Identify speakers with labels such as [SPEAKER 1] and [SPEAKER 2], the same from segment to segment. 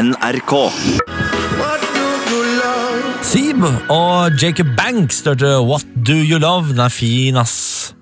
[SPEAKER 1] NRK.
[SPEAKER 2] Sib og Jacob Banks størte What Do You Love? Den er fin, ass.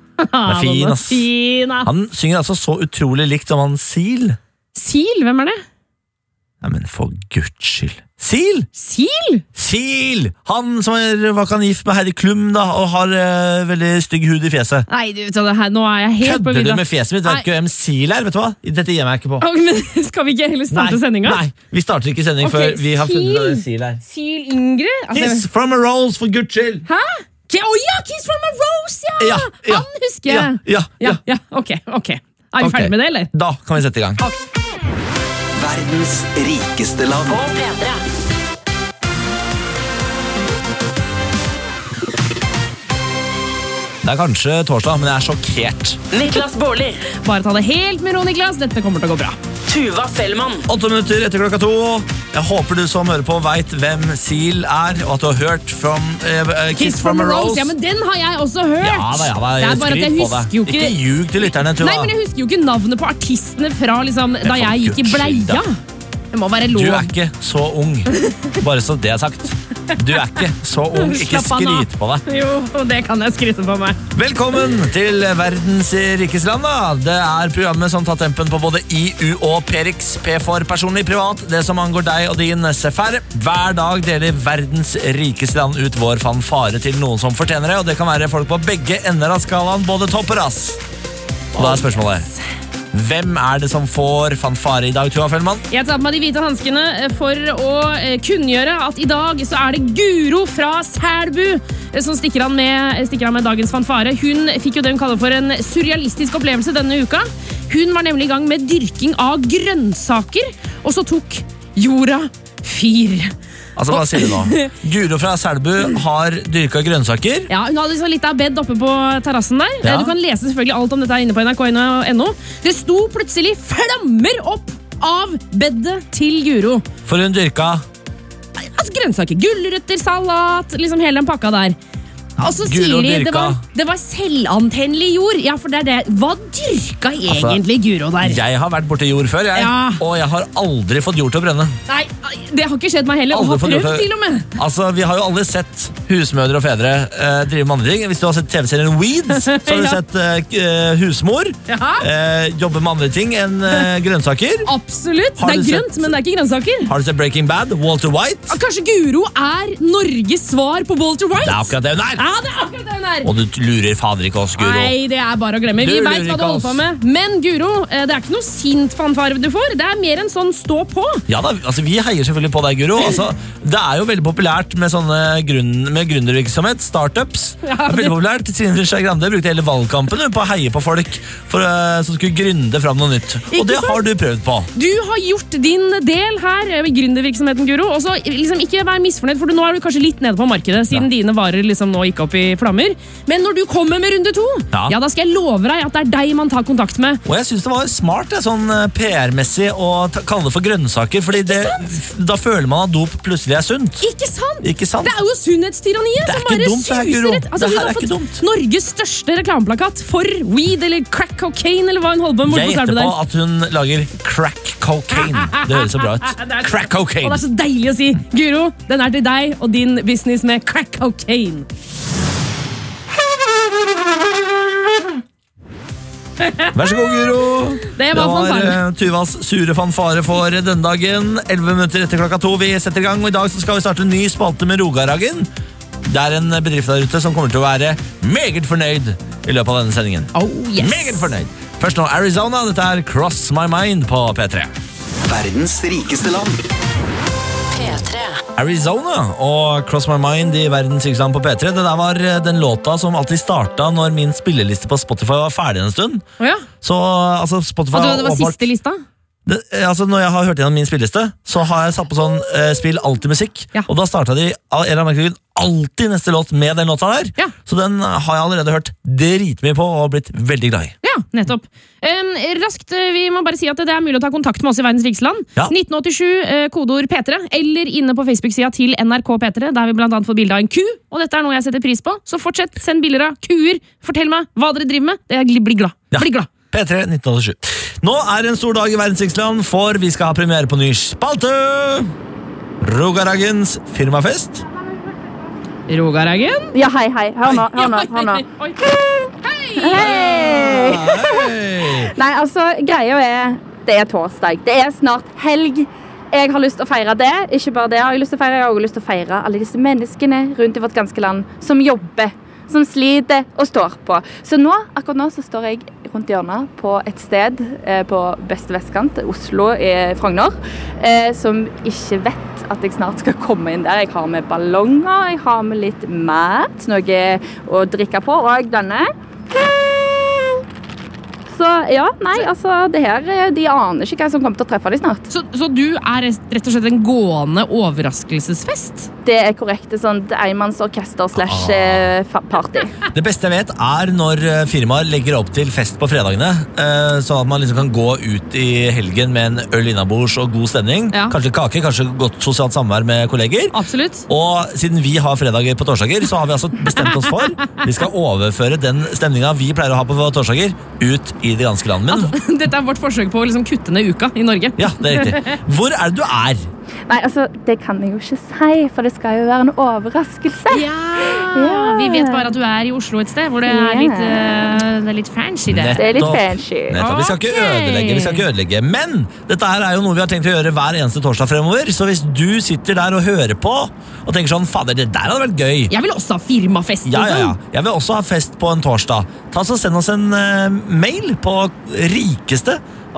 [SPEAKER 2] Han synger altså så utrolig likt som han Seal.
[SPEAKER 3] Seal? Hvem er det?
[SPEAKER 2] Nei, men for Guds skyld. Seal! Seal! Han som var gift med Heidi Klum da, og har veldig stygg hud i fjeset.
[SPEAKER 3] Nei, du vet det her, nå er jeg helt på
[SPEAKER 2] vidda.
[SPEAKER 3] vidda.
[SPEAKER 2] Kødder du med fjeset mitt? Vet ikke hvem Seal er, vet du hva? Dette gjemmer jeg ikke på.
[SPEAKER 3] Men skal vi ikke heller starte sendinga?
[SPEAKER 2] Nei, vi starter ikke sending før vi har funnet hvem Seal er.
[SPEAKER 3] Seal Ingrid?
[SPEAKER 2] Kiss from a Rose, for Guds skyld!
[SPEAKER 3] Hæ? Kiss from a Rose, ja! Han husker jeg. Ja, ok. Er vi ferdig med det, eller?
[SPEAKER 2] Da kan vi sette i gang.
[SPEAKER 1] Verdens rikeste land.
[SPEAKER 4] På P3.
[SPEAKER 2] Det er kanskje torsdag, men jeg er sjokkert.
[SPEAKER 4] Niklas Baarli.
[SPEAKER 3] Bare ta det helt med ro, Niklas. Dette kommer til å gå bra.
[SPEAKER 4] Tuva Fellmann.
[SPEAKER 2] 8 minutter etter 2. Jeg håper du som hører på vet hvem Seal er, og at du har hørt Kiss from a Rose.
[SPEAKER 3] Ja, men den har jeg også hørt.
[SPEAKER 2] Ja, det er bare at jeg husker jo ikke... Ikke ljug til lytterne, Tuva.
[SPEAKER 3] Nei, men jeg husker jo ikke navnet på artistene fra da jeg gikk i bleia. Det må være lov.
[SPEAKER 2] Du er ikke så ung. Bare så det er sagt. Du er ikke så ung. Ikke skryt på deg.
[SPEAKER 3] Jo, det kan jeg skryte på meg.
[SPEAKER 2] Velkommen til verdens rikeste land, da. Det er programmet som tar tempen på både IU og Perix. P for personlig privat, det som angår deg og din SFR. Hver dag deler verdens rikeste land ut vår fanfare til noen som fortjener det, og det kan være folk på begge ender av skalaen, både topp og rass. Og da er spørsmålet: hvem er det som får fanfare i dag, Tuva Fellmann?
[SPEAKER 3] Jeg tar på meg de hvite hanskene for å kunngjøre at i dag så er det Guro fra Selbu som stikker an med dagens fanfare. Hun fikk jo det hun kaller for en surrealistisk opplevelse denne uka. Hun var nemlig i gang med dyrking av grønnsaker, og så tok jorda fyr.
[SPEAKER 2] Altså, hva sier du nå? Guro fra Selbu har dyrket grønnsaker.
[SPEAKER 3] Ja, hun hadde liksom litt av bed oppe på terrassen der. Ja. Du kan lese selvfølgelig alt om dette inne på nrk.no. Det sto plutselig flammer opp av bedet til Guro.
[SPEAKER 2] For hun dyrket?
[SPEAKER 3] Altså grønnsaker, gulrøtter, salat, liksom hele den pakka der. Og så sier de det var selvantennelig jord. Ja, for det er det. Hva dyrka egentlig Guro der?
[SPEAKER 2] Jeg har vært borte jord før, og jeg har aldri fått jord til å brenne.
[SPEAKER 3] Nei, det har ikke skjedd meg heller. Og har prøvd til og med.
[SPEAKER 2] Altså, vi har jo aldri sett husmødre og fedre drive med andre ting. Hvis du har sett TV-serien Weeds, så har du sett husmor jobbe med andre ting enn grønnsaker.
[SPEAKER 3] Absolutt. Det er grønt, men det er ikke grønnsaker.
[SPEAKER 2] Har du sett Breaking Bad? Walter White?
[SPEAKER 3] Kanskje Guro er Norges svar på Walter White?
[SPEAKER 2] Det er akkurat det hun er.
[SPEAKER 3] Ja, det er akkurat det hun er.
[SPEAKER 2] Og du lurer fader ikke oss, Guro.
[SPEAKER 3] Nei, det er bare å glemme. Vi vet hva du holder på med. Men Guro, det er ikke noe sint fanfare du får. Det er mer en sånn stå på. Ja da, altså vi heier selvfølgelig på deg, Guro. Altså, det er jo veldig populært med sånne med gründervirksomhet, startups. Det er veldig populært. Trine Skei Grande brukte hele valgkampen på å heie på folk som skulle gründe fram noe nytt. Og det har du prøvd på. Du har gjort din del her med gründervirksomheten, Guro. Og så liksom ikke vær misfornøyd, for nå er du kanskje litt nede på markedet, siden dine varer liksom nå gikk opp i flammer. Men når du kommer med runde 2, da skal jeg love deg at det er deg man tar kontakt med. Og jeg synes det var smart, sånn PR-messig, å kalle det for grønnsaker, fordi da føler man at dop plutselig er sunt. Ikke sant? Det er jo sunnhetstyranniet som bare suser rett. Altså, hun har fått Norges største reklameplakat for weed eller crack cocaine, eller hva hun holder på med. Jeg gjetter på at hun lager crack cocaine. Det høres så bra ut. Crack cocaine. Og det er så deilig å si. Guro, den er til deg og din business med crack cocaine. Vær så god, Guro. Det var Tuvas sure fanfare for denne dagen. 11 minutter etter 2. Vi setter i gang, og i dag så skal vi starte en ny spalte med Rogahagen. Det er en bedrift der ute som kommer til å være meget fornøyd i løpet av denne sendingen. Meget fornøyd. Først nå Arizona, dette er Cross My Mind på P3.
[SPEAKER 1] Verdens rikeste land.
[SPEAKER 2] Arizona og Cross My Mind i verdens rikeste land på P3. Det der var den låta som alltid startet når min spilleliste på Spotify var ferdig en stund. Så altså Spotify... Og det var siste lista? Når jeg har hørt gjennom min spilleliste, så har jeg satt på sånn spill alltid musikk. Og da startet de alltid neste låt med den låta der. Så den har jeg allerede hørt dritmye på og blitt veldig glad i. Ja, nettopp. Raskt, vi må bare si at det er mulig å ta kontakt med oss i verdens rikeste land. 1987, kodeord P3, eller inne på Facebook-sida til NRK P3, der vi blant annet får bilde av en ku, og dette er noe jeg setter pris på. Så fortsett, send bilder av kuer. Fortell meg hva dere driver med. Jeg blir glad. Bli glad. P3 1987. Nå det en stor dag i Verdens rikeste land, for vi skal ha premiere på ny spalte. Rogareggens firmafest.
[SPEAKER 3] Rogareggen?
[SPEAKER 5] Ja, hei. Hør nå. Hei! Nei, altså, greia det torsdag. Det snart helg. Jeg har lyst til å feire det. Ikke bare det har jeg lyst til å feire, jeg har også lyst til å feire alle disse menneskene rundt i vårt ganske land som jobber, som sliter og står på. Så akkurat nå så står jeg rundt hjørnet på et sted på beste vestkant, Oslo i Frogner, som ikke vet at jeg snart skal komme inn der. Jeg har med ballonger, jeg har med litt mat, noe å drikke på, og denne. Så ja, det her, de aner ikke hva som kommer til å treffe de snart.
[SPEAKER 3] Så du rett og slett en gående overraskelsesfest?
[SPEAKER 5] Det korrekt, sånn enmannsorkester / party.
[SPEAKER 2] Det beste jeg vet når firmaer legger opp til fest på fredagene, sånn at man liksom kan gå ut i helgen med en øl innabords og god stemning. Ja. Kanskje kake, kanskje godt sosialt samvær med kolleger.
[SPEAKER 3] Absolutt.
[SPEAKER 2] Og siden vi har fredager på torsdager, så har vi altså bestemt oss for vi skal overføre den stemningen vi pleier å ha på torsdager ut i det ganske land.
[SPEAKER 3] Altså, dette vårt forsøk på å liksom kutte ned uka i Norge.
[SPEAKER 2] Ja, det riktig. Hvor det du
[SPEAKER 5] Nei, altså, det kan jeg jo ikke si, for det skal jo være en overraskelse.
[SPEAKER 3] Ja. Vi vet bare at du i Oslo et sted, hvor det litt fancy det.
[SPEAKER 5] Det litt fancy.
[SPEAKER 2] Nettopp. Vi skal ikke ødelegge. Men dette her jo noe vi har tenkt å gjøre hver eneste torsdag fremover, så hvis du sitter der og hører på, og tenker sånn, fader, det der hadde vært gøy.
[SPEAKER 3] Jeg vil også ha firmafest.
[SPEAKER 2] Ja. Jeg vil også ha fest på en torsdag. Send oss en mail på rikeste,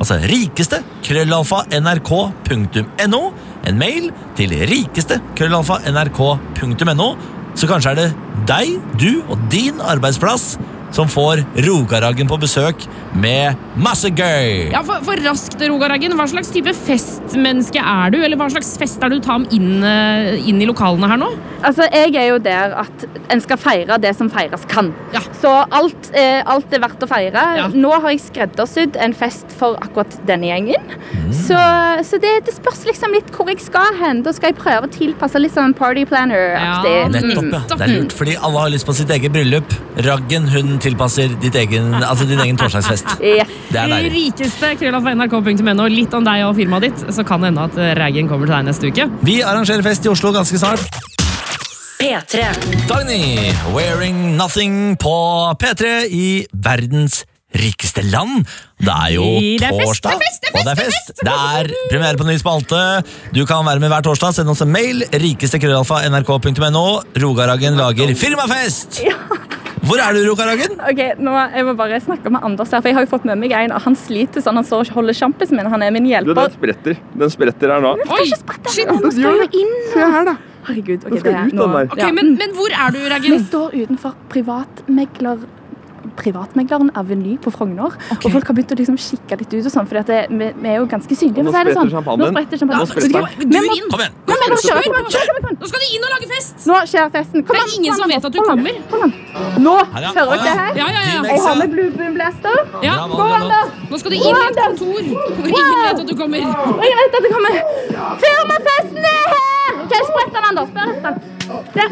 [SPEAKER 2] @nrk.no. En mail til rikeste@nrk.no. Så kanskje det deg, du og din arbeidsplass som får Rogareggen på besøk med masse gøy.
[SPEAKER 3] Ja, for raskt, Rogareggen, hva slags type festmenneske du? Eller hva slags fest du tar inn i lokalene her nå?
[SPEAKER 5] Altså, jeg jo der at en skal feire det som feires kan. Ja. Så alt verdt å feire. Ja. Nå har jeg skreddersydd en fest for akkurat denne gjengen. Så det spørs liksom litt hvor jeg skal hen. Da skal jeg prøve å tilpasse litt sånn party planner-aktig.
[SPEAKER 2] Ja, nettopp, ja. Det lurt, fordi alle har lyst på sitt eget bryllup. Raggen, hun tilpasser din egen torsdagsfest.
[SPEAKER 5] Yes.
[SPEAKER 3] Det deilig. Rikeste @nrk.no. Litt om deg og firmaet ditt, så kan det hende at Raggen kommer til deg neste uke.
[SPEAKER 2] Vi arrangerer fest i Oslo ganske snart.
[SPEAKER 4] P3.
[SPEAKER 2] Dagny, Wearing Nothing på P3 i verdens rikeste land. Det jo torsdag, og det fest. Det premiere på ny spalte. Du kan være med hver torsdag. Send oss en mail. rikeste@nrk.no. Rogareggen lager firmafest. Ja. Hvor du, Rogareggen?
[SPEAKER 5] Ok, jeg må bare snakke med Anders her, for jeg har jo fått med meg en, og han sliter sånn, han står og holder sjampisen min, han min hjelper.
[SPEAKER 6] Den spretter her nå.
[SPEAKER 5] Den skal ikke sprette her, nå skal jo inn.
[SPEAKER 6] Se her da.
[SPEAKER 5] Herregud, ok,
[SPEAKER 6] det ut nå.
[SPEAKER 3] Okay, men hvor du, Reggen?
[SPEAKER 5] Vi står utenfor Privatmegleren Aveny på Frogner, og folk har begynt å liksom kikke litt ut og sånn, for vi jo ganske synlige, for å si det sånn. Nå spretter champagnen.
[SPEAKER 3] Kom igjen. Nå skal du inn og lage fest.
[SPEAKER 5] Nå skjer festen.
[SPEAKER 3] Det ingen som vet at du kommer.
[SPEAKER 5] Nå, hører dere det her?
[SPEAKER 3] Ja.
[SPEAKER 5] Jeg har med Blue Boom Blaster.
[SPEAKER 3] Ja. Nå skal du inn i et kontor, hvor ingen vet at du kommer.
[SPEAKER 5] Firmafesten her! Ok, sprett den, Anders. Spør etter. Der.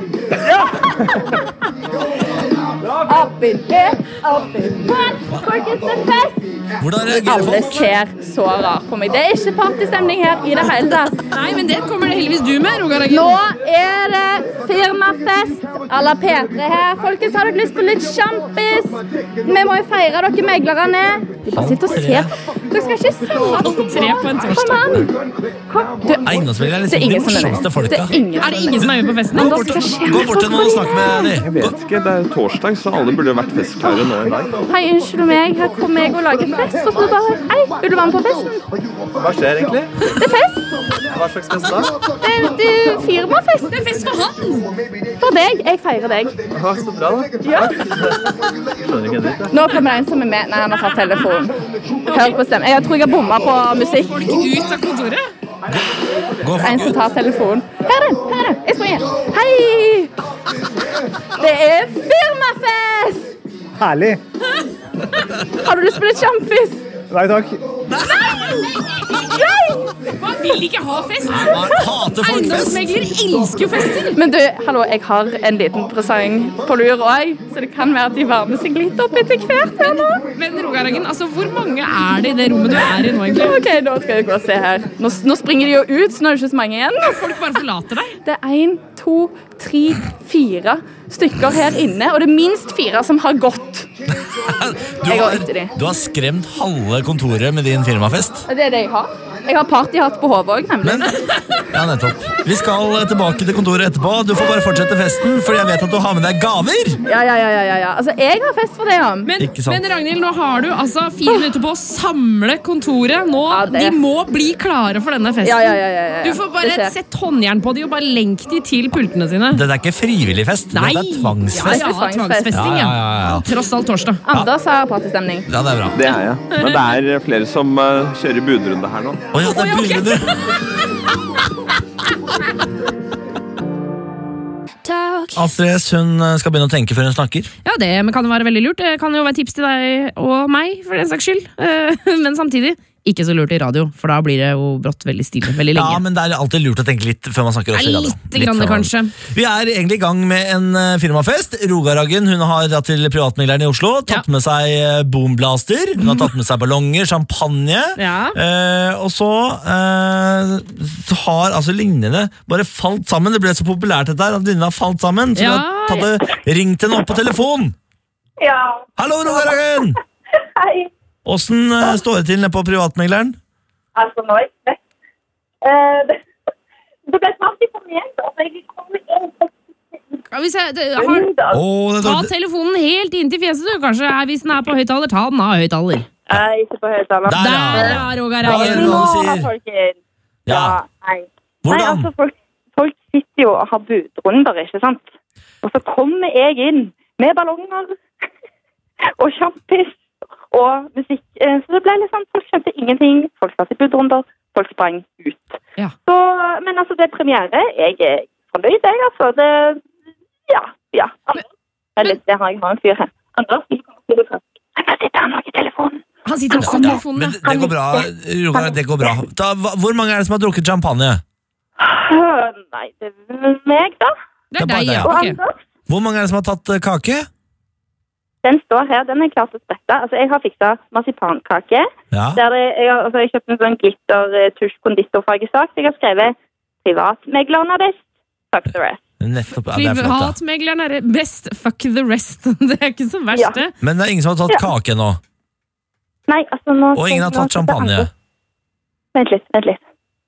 [SPEAKER 5] Up in here, up in one, folkens, det fest!
[SPEAKER 2] Hvordan reagerer folk?
[SPEAKER 5] Alle ser så rart på meg. Det ikke partystemning her i det hele tatt.
[SPEAKER 3] Nei, men det kommer det heldigvis du med, Rogareggen.
[SPEAKER 5] Nå det firmafest à la P3 her. Folkens, har dere lyst på litt sjampis? Vi må jo feire dere meglerne. De bare sitter og ser. Dere skal ikke se.
[SPEAKER 3] Tre på en torsdag.
[SPEAKER 2] Eiendomsmeglere de morsomste folka.
[SPEAKER 3] Det ingen som med på festen?
[SPEAKER 2] Gå bort til noen og snakk med dem.
[SPEAKER 6] Jeg vet ikke, det torsdag, så alle burde vært festklare nå i dag.
[SPEAKER 5] Hei, unnskyld meg, her kommer jeg og lager fest. Og så bare, hei, vil du være med på festen?
[SPEAKER 6] Hva skjer egentlig?
[SPEAKER 5] Det fest.
[SPEAKER 6] Hva slags fest da?
[SPEAKER 5] Det firmafest.
[SPEAKER 3] Det fest for han.
[SPEAKER 5] For deg, jeg feirer deg.
[SPEAKER 6] Så bra da.
[SPEAKER 5] Ja. Nå kommer det en som med. Nei, han har tatt telefon. Hør på stemmen. Jeg tror jeg har bommet på musikk.
[SPEAKER 3] Folk ut av kontoret.
[SPEAKER 5] En som tar telefon. Her det. Jeg springer. Hei! Det firmafest!
[SPEAKER 7] Herlig.
[SPEAKER 5] Har du lyst på litt sjampis?
[SPEAKER 6] Nei takk.
[SPEAKER 3] Man vil ikke ha fest.
[SPEAKER 2] Man hater folk fest.
[SPEAKER 3] Eiendomsmegler elsker jo fester.
[SPEAKER 5] Men du, hallo, jeg har en liten presang på lur også, så det kan være at de varmer seg litt opp etter hvert her nå.
[SPEAKER 3] Men Roger Hagen, altså, hvor mange er det i det rommet du er i nå, egentlig?
[SPEAKER 5] Ok, nå skal jeg gå og se her. Nå springer de jo ut, så nå er det ikke så mange igjen.
[SPEAKER 3] Folk bare forlater deg.
[SPEAKER 5] Det er 1, 2, 3, 4 stykker her inne, og det er minst 4 som har gått.
[SPEAKER 2] Du har skremt halve kontoret med din firmafest.
[SPEAKER 5] Det er det jeg har. Jeg har partyhatt på hodet også, nemlig.
[SPEAKER 2] Ja, nettopp. Vi skal tilbake til kontoret etterpå. Du får bare fortsette festen, fordi jeg vet at du har med deg gaver.
[SPEAKER 5] Ja. Altså, jeg har fest for det, ja.
[SPEAKER 3] Men Ragnhild, nå har du altså 4 minutter på å samle kontoret. Nå, de må bli klare for denne festen.
[SPEAKER 5] Ja.
[SPEAKER 3] Du får bare sett håndjern på de og bare lenk de til pultene sine.
[SPEAKER 2] Det er ikke frivillig fest, det er tvangsfest.
[SPEAKER 3] Ja, tvangsfesting, ja. Tross alt torsdag.
[SPEAKER 5] Anders har partystemning.
[SPEAKER 2] Ja, det er bra.
[SPEAKER 6] Det er jeg. Men det er flere som kjører budrunde her nå.
[SPEAKER 2] Åja, det er budrunde. Astrid S, hun skal begynne å tenke før hun snakker.
[SPEAKER 3] Ja, det kan jo være veldig lurt. Det kan jo være tips til deg og meg, for den saks skyld. Men samtidig ikke så lurt i radio, for da blir det jo brått veldig stille, veldig lenge.
[SPEAKER 2] Ja, men det er alltid lurt å tenke litt før man snakker også i radio.
[SPEAKER 3] Litt grann, kanskje.
[SPEAKER 2] Vi er egentlig i gang med en firmafest. Roger Hagen, hun har dratt til privatmegleren i Oslo, tatt med seg boomblaster, hun har tatt med seg ballonger, champagne, og så har altså lignende bare falt sammen. Det ble så populært dette her, at lignende har falt sammen, så vi har ringt henne opp på telefon.
[SPEAKER 7] Ja.
[SPEAKER 2] Hallo, Roger Hagen!
[SPEAKER 7] Hei.
[SPEAKER 2] Hvordan står det til nede på privatmegleren?
[SPEAKER 7] Altså, nå er jeg slett. Det ble snart ikke for meg, altså jeg kommer inn på
[SPEAKER 3] ta telefonen helt inn til fjeset, du. Kanskje hvis den er på høyttaler, ta den av høyttaler.
[SPEAKER 7] Ikke på høyttaler.
[SPEAKER 3] Der, Roger Hagen.
[SPEAKER 7] Nå har folk nei.
[SPEAKER 2] Hvordan?
[SPEAKER 7] Nei, altså, folk sitter jo og har budrunder, ikke sant? Og så kommer jeg inn med ballonger og sjampis og musikk, så det ble litt sånn, folk skjønte ingenting, folk satt i budrunder, folk sprang ut.
[SPEAKER 3] Ja.
[SPEAKER 7] Så, men altså, det er premiere, jeg er fornøyd, altså, det, Anders, det har jeg en fyr her. Anders, vi kommer til det først. Han sitter han nok i telefonen.
[SPEAKER 3] Han sitter også i telefonen,
[SPEAKER 2] men det går bra, Roger, det går bra. Hvor mange er det som har drukket champagne?
[SPEAKER 7] Nei, det er meg da.
[SPEAKER 3] Det er deg, ja.
[SPEAKER 7] Og Anders.
[SPEAKER 2] Hvor mange er det som har tatt kake?
[SPEAKER 7] Den står her, den er klar til å sprette. Altså, jeg har fikset marsipankake.
[SPEAKER 2] Ja.
[SPEAKER 7] Der jeg kjøpte en sånn glitter-tusj-konditorfargesak. Jeg har skrevet privatmegleren er best, fuck the rest.
[SPEAKER 2] Nettopp, det er flott, da.
[SPEAKER 3] Privatmegleren er best, fuck the rest. Det er ikke så verst, det.
[SPEAKER 2] Men det er ingen som har tatt kake nå?
[SPEAKER 7] Nei, altså nå...
[SPEAKER 2] Og ingen har tatt champagne?
[SPEAKER 7] Vent litt.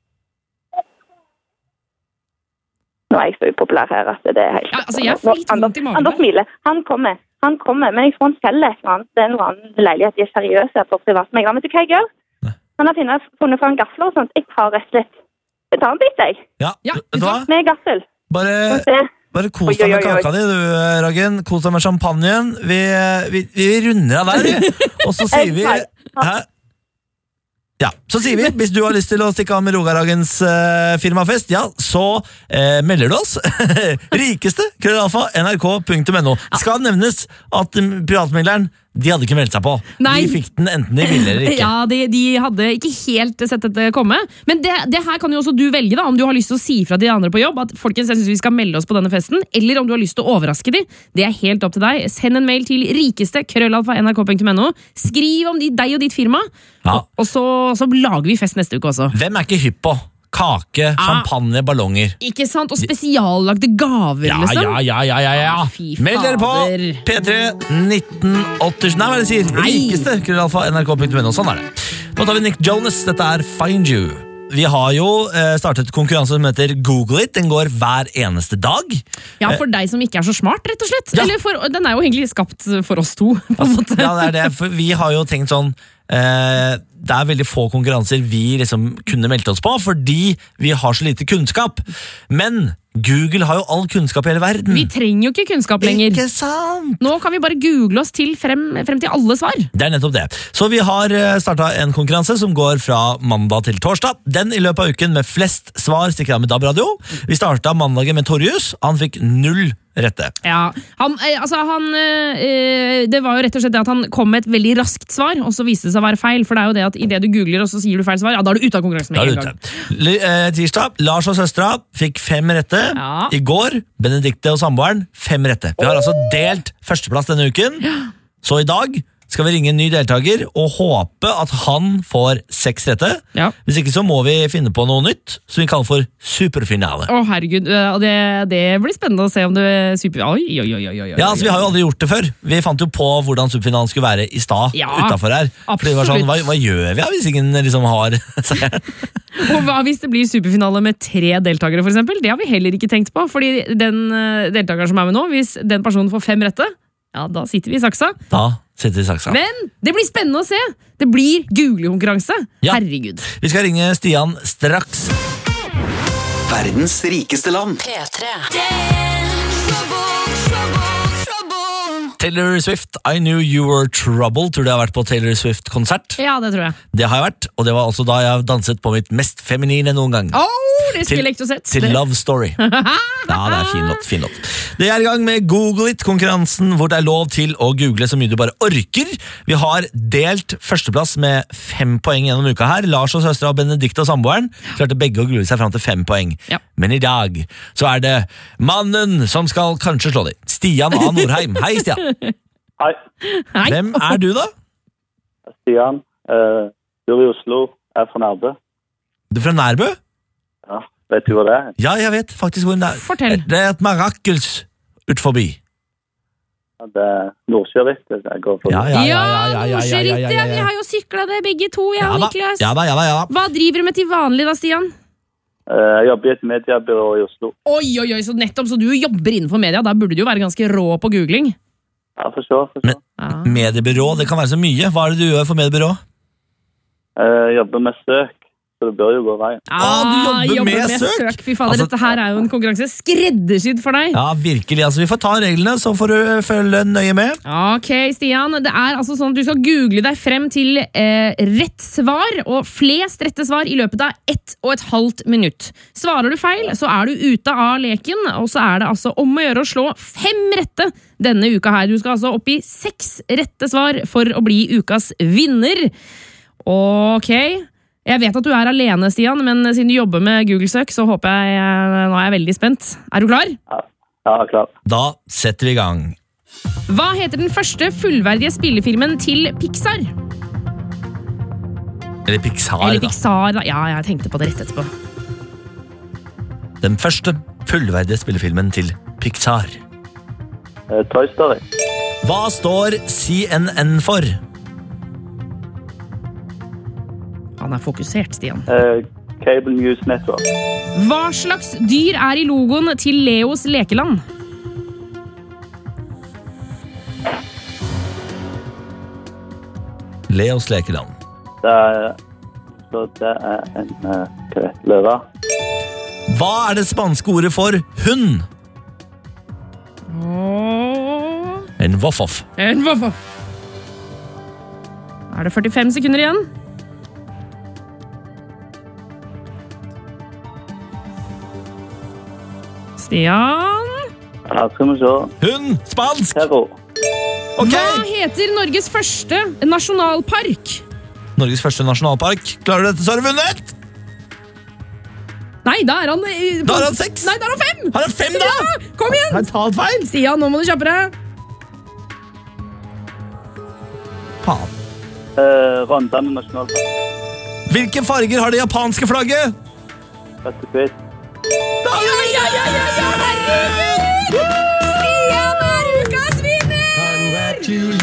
[SPEAKER 7] Nå er jeg så upopulær her at det er helt...
[SPEAKER 3] Ja, altså, jeg får litt vondt i magen.
[SPEAKER 7] Anders smiler. Han kommer, men jeg tror han selger et eller annet. Det er noe annen leilighet, de er seriøse på privatmegler. Vet du hva jeg gjør?
[SPEAKER 2] Nei.
[SPEAKER 7] Han har funnet fra en gaffler og sånt. Jeg tar rett og slett. Jeg tar en bit, jeg.
[SPEAKER 2] Ja, vet du hva?
[SPEAKER 7] Med gaffel.
[SPEAKER 2] Bare kos deg med kaka di, du, Ragen. Kos deg med champagnen. Vi runder av der, og så sier vi... Hæ? Ja, så sier vi, hvis du har lyst til å stikke av med Roger Hagens firmafest, ja, så melder du oss. Rikeste, @nrk.no. Skal nevnes at privatmegleren, de hadde ikke meldt seg på.
[SPEAKER 3] Nei.
[SPEAKER 2] De fikk den enten de ville eller ikke.
[SPEAKER 3] Ja, de hadde ikke helt sett dette komme. Men det her kan jo også du velge, da, om du har lyst til å si fra de andre på jobb at folkens, jeg synes vi skal melde oss på denne festen, eller om du har lyst til å overraske de. Det er helt opp til deg. Send en mail til rikeste@nrk.no. Skriv om deg og ditt firma, og så lager vi fest neste uke også.
[SPEAKER 2] Hvem er ikke hypp på? Kake, champagne, ballonger.
[SPEAKER 3] Ikke sant? Og spesiallagde gaver, liksom.
[SPEAKER 2] Ja. Meld dere på! P3 1980. Nei, hva er det sier? Rikeste, @nrk.no. Sånn er det. Nå tar vi Nick Jonas. Dette er Find You. Vi har jo startet konkurranse som heter Google It. Den går hver eneste dag.
[SPEAKER 3] Ja, for deg som ikke er så smart, rett og slett. Ja. Eller den er jo egentlig skapt for oss to, på en måte.
[SPEAKER 2] Ja, det er det. For vi har jo tenkt sånn det er veldig få konkurranser vi liksom kunne meldt oss på, fordi vi har så lite kunnskap. Men Google har jo all kunnskap i hele verden.
[SPEAKER 3] Vi trenger jo ikke kunnskap lenger.
[SPEAKER 2] Ikke sant?
[SPEAKER 3] Nå kan vi bare google oss til frem til alle svar.
[SPEAKER 2] Det er nettopp det. Så vi har startet en konkurranse som går fra mandag til torsdag. Den i løpet av uken med flest svar stikker av med DAB Radio. Vi startet mandagen med Torjus. Han fikk 0 rette.
[SPEAKER 3] Ja, det var jo rett og slett det at han kom med et veldig raskt svar, og så viste det seg å være feil, for det er jo det at i det du googler, og så sier du feil svar, ja, da er du ute av konkurransen med en gang.
[SPEAKER 2] Tirsdag, Lars og søstera fikk 5 rette.
[SPEAKER 3] Ja.
[SPEAKER 2] I går, Benedikte og samboeren, 5 rette. Vi har altså delt førsteplass denne uken, så i dag skal vi ringe en ny deltaker og håpe at han får 6 rette. Ja. Hvis ikke så må vi finne på noe nytt, som vi kaller for superfinale.
[SPEAKER 3] Herregud, det blir spennende å se om det er Oi.
[SPEAKER 2] Ja, altså vi har jo aldri gjort det før. Vi fant jo på hvordan superfinalen skulle være i stad, utenfor her. Fordi det var sånn, hva gjør vi hvis ingen liksom har seieren?
[SPEAKER 3] Og hva hvis det blir superfinale med 3 deltakere, for eksempel? Det har vi heller ikke tenkt på, fordi den deltakeren som er med nå, hvis den personen får 5 rette, ja, da sitter vi i saksa. Men det blir spennende å se. Det blir googlekonkurranse. Ja. Herregud.
[SPEAKER 2] Vi skal ringe Stian straks.
[SPEAKER 1] Verdens rikeste land.
[SPEAKER 4] P3.
[SPEAKER 2] Taylor Swift, I Knew You Were Trouble. Tror du jeg har vært på Taylor Swift-konsert?
[SPEAKER 3] Ja, det tror jeg.
[SPEAKER 2] Det har jeg vært, og det var også da jeg danset på mitt mest feminine noen gang.
[SPEAKER 3] Det skulle jeg ikke sett.
[SPEAKER 2] Til Love Story. Ja, det er fin låt. Det er i gang med Google It-konkurransen, hvor det er lov til å google så mye du bare orker. Vi har delt førsteplass med 5 poeng gjennom uka her. Lars og søstera og Benedikte og samboeren klarte begge å google seg fram til 5 poeng. Ja. Men i dag så er det mannen som skal kanskje slå dem. Stian A. Nordheim. Hei, Stian.
[SPEAKER 8] Hei.
[SPEAKER 2] Hvem er du da?
[SPEAKER 8] Stian. Du er i Oslo. Jeg er fra Nærbø.
[SPEAKER 2] Du er fra Nærbø?
[SPEAKER 8] Ja, vet du hva det er?
[SPEAKER 2] Ja, jeg vet faktisk hvor det er.
[SPEAKER 3] Fortell.
[SPEAKER 2] Det er et mirakels ut forbi.
[SPEAKER 8] Ja, det er Nordsjørittet jeg går for.
[SPEAKER 3] Ja, Nordsjørittet. Vi har jo syklet det begge to, jeg og Niklas.
[SPEAKER 2] Ja da.
[SPEAKER 3] Hva driver du med til vanlig da, Stian?
[SPEAKER 8] Jeg jobber i et mediebyrå i Oslo.
[SPEAKER 3] Oi, så nettopp, så du jobber innenfor media. Da burde du jo være ganske rå på googling.
[SPEAKER 8] Ja, for så.
[SPEAKER 2] Mediebyrå, det kan være så mye. Hva er det du gjør for mediebyrå?
[SPEAKER 8] Jeg jobber med søk. Så det bør jo gå veien.
[SPEAKER 2] Du jobber med søk!
[SPEAKER 3] Fy fader, dette her er jo en konkurranse skreddersydd for deg.
[SPEAKER 2] Ja, virkelig. Vi får ta reglene, så får du følge nøye med.
[SPEAKER 3] Ok, Stian. Det er altså sånn at du skal google deg frem til rett svar, og flest rette svar i løpet av 1,5 minutt. Svarer du feil, så er du ute av leken, og så er det altså om å gjøre å slå 5 rette denne uka her. Du skal altså opp i 6 rette svar for å bli ukas vinner. Ok. Jeg vet at du er alene, Stian, men siden du jobber med Google-søk, så håper jeg nå er jeg veldig spent. Er du klar?
[SPEAKER 8] Ja, klar.
[SPEAKER 2] Da setter vi i gang.
[SPEAKER 3] Hva heter den første fullverdige spillefilmen til Pixar?
[SPEAKER 2] Eller Pixar,
[SPEAKER 3] da. Ja, jeg tenkte på det rett etterpå.
[SPEAKER 2] Den første fullverdige spillefilmen til Pixar.
[SPEAKER 8] Toy Story.
[SPEAKER 2] Hva står CNN for?
[SPEAKER 3] Han er fokusert, Stian.
[SPEAKER 8] Cable News Network.
[SPEAKER 3] Hva slags dyr er i logoen til Leos lekeland?
[SPEAKER 2] Leos lekeland.
[SPEAKER 8] Det er en løve.
[SPEAKER 2] Hva er det spanske ordet for hund? En voff-off.
[SPEAKER 3] En voff-off. Er det 45 sekunder igjen? Stian?
[SPEAKER 8] Ja, skal vi se.
[SPEAKER 2] Hund, spansk.
[SPEAKER 8] Hero.
[SPEAKER 2] Okay.
[SPEAKER 3] Hva heter Norges første nasjonalpark?
[SPEAKER 2] Norges første nasjonalpark. Klarer du dette, så har du vunnet!
[SPEAKER 3] Nei, da er han...
[SPEAKER 2] Da er han 6.
[SPEAKER 3] Nei, da er han 5.
[SPEAKER 2] Har han 5 da?
[SPEAKER 3] Ja, kom igjen!
[SPEAKER 2] Det er talt feil.
[SPEAKER 3] Stian, nå må du kjappe deg.
[SPEAKER 2] Faen.
[SPEAKER 8] Rondane nasjonalpark.
[SPEAKER 2] Hvilke farger har det japanske flagget?
[SPEAKER 8] Rødt og hvitt.
[SPEAKER 3] Ja, herregud! Stian er ukas vinner!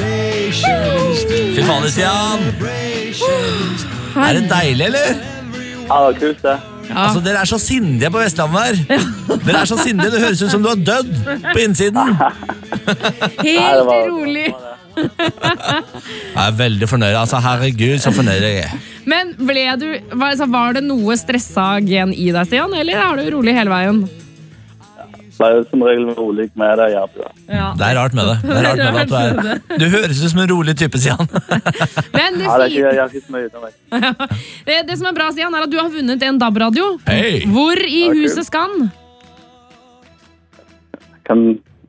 [SPEAKER 2] Fy faen, Stian. Er det deilig, eller?
[SPEAKER 8] Ja, det var kult det.
[SPEAKER 3] Ja.
[SPEAKER 2] Altså, dere er så sindige på Vestlandet her. Dere er så sindige, det høres ut som du har dødd på innsiden.
[SPEAKER 3] Helt rolig.
[SPEAKER 2] Jeg er veldig fornøyd, altså herregud, så fornøyd jeg er.
[SPEAKER 3] Men var det noe stresset gen i deg, Stian, eller er du rolig hele veien?
[SPEAKER 8] Det er jo som regel rolig med deg, ja.
[SPEAKER 2] Det er rart med det. Det er rart med det at du høres ut som en rolig type, Stian.
[SPEAKER 3] Men
[SPEAKER 8] jeg er ikke så mye ut av meg.
[SPEAKER 3] Det som er bra, Stian, er at du har vunnet en DAB-radio.
[SPEAKER 2] Hey.
[SPEAKER 3] Hvor i huset skal den?
[SPEAKER 8] Kan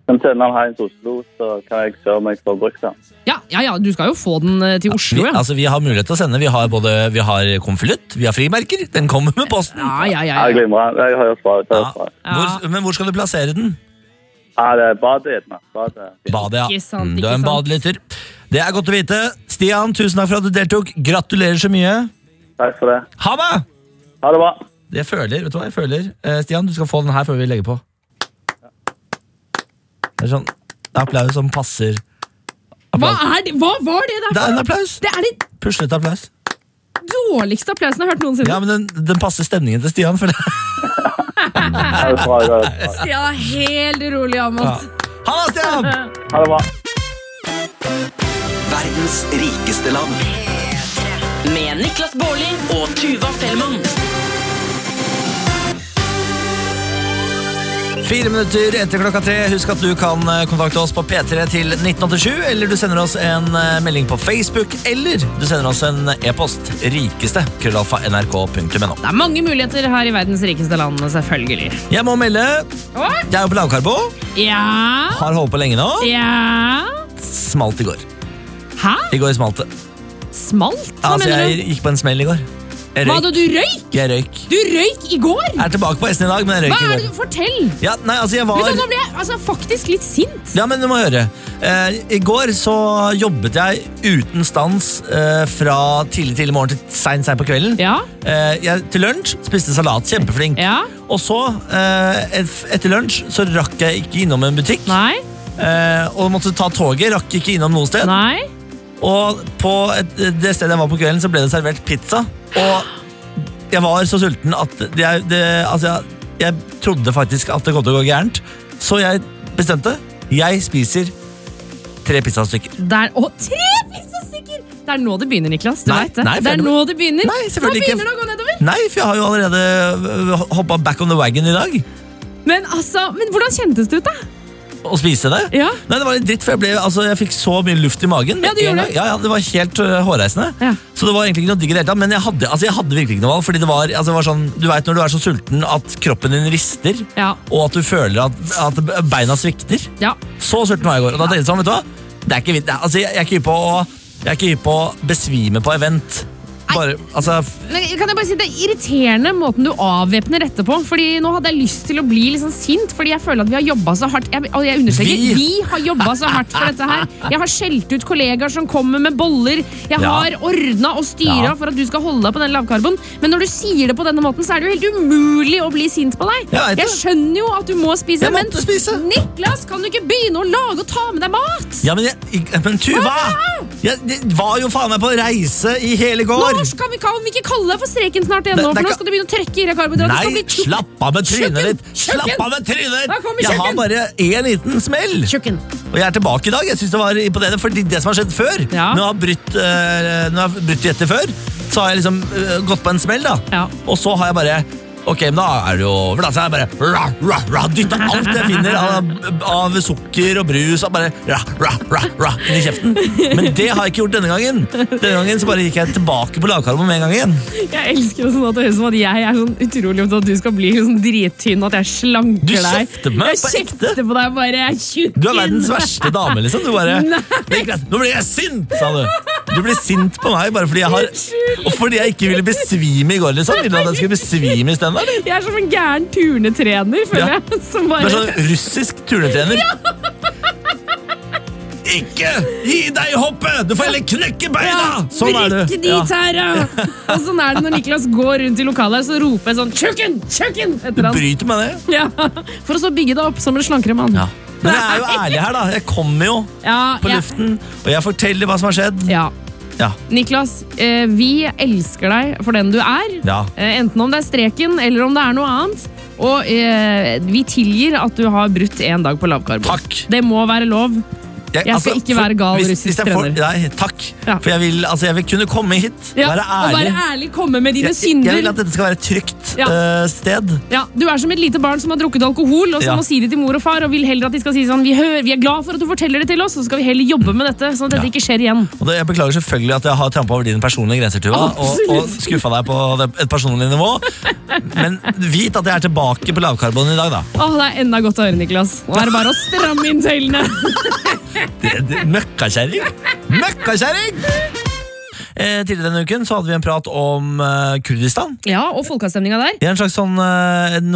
[SPEAKER 8] Men siden han har en til Oslo, så kan jeg se om jeg får brukt den.
[SPEAKER 3] Ja, du skal jo få den til Oslo, ja.
[SPEAKER 2] Vi har mulighet til å sende. Vi har konvolutt, vi har frimerker. Den kommer med posten.
[SPEAKER 3] Ja.
[SPEAKER 8] Jeg glemmer den. Jeg har jo svaret.
[SPEAKER 2] Men hvor skal du plassere den?
[SPEAKER 8] Det er badet.
[SPEAKER 2] Badet, ja. Du er en badelytter. Det er godt å vite. Stian, tusen takk for at du deltok. Gratulerer så mye.
[SPEAKER 8] Takk for det.
[SPEAKER 2] Ha det!
[SPEAKER 8] Ha det bra.
[SPEAKER 2] Vet du hva jeg føler? Stian, du skal få den her før vi legger på. Det er sånn applaus som passer. Applaus.
[SPEAKER 3] Hva var det der for?
[SPEAKER 2] Det er en applaus.
[SPEAKER 3] Det er det
[SPEAKER 2] puslete applaus.
[SPEAKER 3] Dårligste applausen jeg har hørt noensinne.
[SPEAKER 2] Ja, men den passer stemningen til Stian for det.
[SPEAKER 3] Stian er helt rolig av oss.
[SPEAKER 2] Ha det, Stian!
[SPEAKER 8] Ha det bra.
[SPEAKER 1] Verdens rikeste land.
[SPEAKER 4] Med Niklas Baarli og Tuva Fellmann.
[SPEAKER 2] 4 minutter etter klokka 3. Husk at du kan kontakte oss på P3 til 1987, eller du sender oss en melding på Facebook, eller du sender oss en e-post rikeste@nrk.no.
[SPEAKER 3] Det er mange muligheter her i verdens rikeste land, selvfølgelig.
[SPEAKER 2] Jeg må melde. Jeg er jo på lavkarbo.
[SPEAKER 3] Ja.
[SPEAKER 2] Har holdt på lenge nå.
[SPEAKER 3] Ja.
[SPEAKER 2] Smalt i går.
[SPEAKER 3] Hæ?
[SPEAKER 2] I går smalt det.
[SPEAKER 3] Smalt? Hva mener du?
[SPEAKER 2] Jeg gikk på en smell i går.
[SPEAKER 3] Hva da, du røyk?
[SPEAKER 2] Jeg røyk.
[SPEAKER 3] Du røyk i går?
[SPEAKER 2] Jeg er tilbake på Esten i dag, men jeg røyk i går.
[SPEAKER 3] Hva er det du forteller?
[SPEAKER 2] Ja, nei, jeg var...
[SPEAKER 3] Nå ble jeg faktisk litt sint.
[SPEAKER 2] Ja, men du må høre. I går så jobbet jeg uten stans fra tidlig morgen til sent på kvelden.
[SPEAKER 3] Ja.
[SPEAKER 2] Jeg til lunsj spiste salat, kjempeflink.
[SPEAKER 3] Ja.
[SPEAKER 2] Og så, etter lunsj, så rakk jeg ikke innom en butikk.
[SPEAKER 3] Nei.
[SPEAKER 2] Og måtte ta toget, rakk ikke innom noe sted.
[SPEAKER 3] Nei.
[SPEAKER 2] Og på det stedet jeg var på kvelden, så ble det servert pizza. Og jeg var så sulten at jeg trodde faktisk at det kom til å gå gærent. Så jeg bestemte. Jeg spiser 3 pizzastykker.
[SPEAKER 3] 3 pizzastykker?! Det er nå det begynner, Niklas. Du vet det.
[SPEAKER 2] Nei,
[SPEAKER 3] det er nå det begynner.
[SPEAKER 2] Nei, selvfølgelig ikke.
[SPEAKER 3] Nå begynner det å gå nedover.
[SPEAKER 2] Nei, for jeg har jo allerede hoppet back on the wagon i dag.
[SPEAKER 3] Men hvordan kjentes det ut da?
[SPEAKER 2] Å spise det?
[SPEAKER 3] Ja.
[SPEAKER 2] Nei, det var litt dritt, for jeg fikk så mye luft i magen.
[SPEAKER 3] Ja, du gjorde det.
[SPEAKER 2] Ja, det var helt hårreisende. Ja. Så det var egentlig ikke noe digg i det hele tatt, men jeg hadde virkelig ikke noe valg, fordi det var sånn, du vet når du er så sulten at kroppen din rister, og at du føler at beina svikter. Ja. Så sulten var jeg i går, og da tenkte jeg sånn, vet du hva? Det er ikke vidt. Jeg er ikke hypp på å besvime på event. Kan jeg bare si Det er irriterende måten du avvæpner dette på. Fordi nå hadde jeg lyst til å bli litt sånn sint, fordi jeg føler at vi har jobbet så hardt. Og jeg understreker, vi har jobbet så hardt for dette her. Jeg har skjelt ut kollegaer som kommer med boller. Jeg har ordnet og styret for at du skal holde deg på den lavkarboen. Men når du sier det på denne måten, så er det jo helt umulig å bli sint på deg. Jeg skjønner jo at du må spise. Jeg måtte spise.
[SPEAKER 3] Niklas, kan du ikke begynne å lage og ta med deg mat?
[SPEAKER 2] Ja, men Tuva, jeg var jo faen meg på reise i hele går.
[SPEAKER 3] Kan vi ikke kalle deg for streken snart igjen nå? For nå skal du begynne å trekke i deg karbohydrater.
[SPEAKER 2] Nei, slapp av med trynet ditt! Slapp av med trynet ditt! Jeg har bare en liten smell. Og jeg er tilbake i dag. Jeg synes det var imponerende, fordi det som har skjedd før, når jeg har brutt dietter før, så har jeg liksom gått på en smell da. Ja. Og så har jeg bare ok, men da er det jo over da. Så jeg bare dyttet alt jeg finner av sukker og brus og bare inn i kjeften. Men det har jeg ikke gjort denne gangen. Denne gangen så bare gikk jeg tilbake på lavkarbo med en gang igjen.
[SPEAKER 3] Jeg elsker sånn at det høres som at jeg er sånn utrolig opptatt at du skal bli sånn drittynn, at jeg slanker deg.
[SPEAKER 2] Du kjefter på meg på ekte.
[SPEAKER 3] Jeg kjefter på deg bare, jeg er tjukken.
[SPEAKER 2] Du er verdens verste dame, liksom. Du bare, nå blir jeg sint, sa du. Du blir sint på meg bare fordi jeg ikke ville besvime i går, liksom. Ville at jeg skulle besvime i stedet.
[SPEAKER 3] Jeg er som en gæren turnetrener, føler jeg.
[SPEAKER 2] Du er sånn russisk turnetrener. Ikke gi deg i hoppet! Du får heller knekke beina! Sånn er det.
[SPEAKER 3] Ikke dit her, Og sånn er det når Niklas går rundt i lokalet, så roper jeg sånn tjukken!
[SPEAKER 2] Du bryter med det.
[SPEAKER 3] Ja, for å så bygge det opp som en slankere mann. Ja.
[SPEAKER 2] Men jeg er jo ærlig her da. Jeg kommer jo på luften, og jeg forteller hva som har skjedd.
[SPEAKER 3] Ja. Niklas, vi elsker deg for den du er. Enten om det er streken eller om det er noe annet. Og vi tilgir at du har brutt en dag på lavkarbo.
[SPEAKER 2] Takk.
[SPEAKER 3] Det må være lov. Jeg skal ikke være gal russisk trener.
[SPEAKER 2] Nei, takk. For jeg vil kunne komme hit, være ærlig.
[SPEAKER 3] Og være ærlig, komme med dine synder.
[SPEAKER 2] Jeg vil at dette skal være et trygt sted.
[SPEAKER 3] Ja, du som et lite barn som har drukket alkohol, og som må si det til mor og far, og vil heller at de skal si sånn, vi er glad for at du forteller det til oss, så skal vi heller jobbe med dette, sånn at dette ikke skjer igjen.
[SPEAKER 2] Og jeg beklager selvfølgelig at jeg har trampet over dine personlige grenser, Tuva, og skuffet deg på et personlig nivå. Men vit at jeg er tilbake på lavkarbon i dag, da.
[SPEAKER 3] Det er enda godt å høre, Niklas. Nå er det bare å stramme inn tøylene.
[SPEAKER 2] Møkkakjæring! Tidligere denne uken så hadde vi en prat om Kurdistan.
[SPEAKER 3] Ja, og folkeavstemningen der.
[SPEAKER 2] Det er en slags sånn en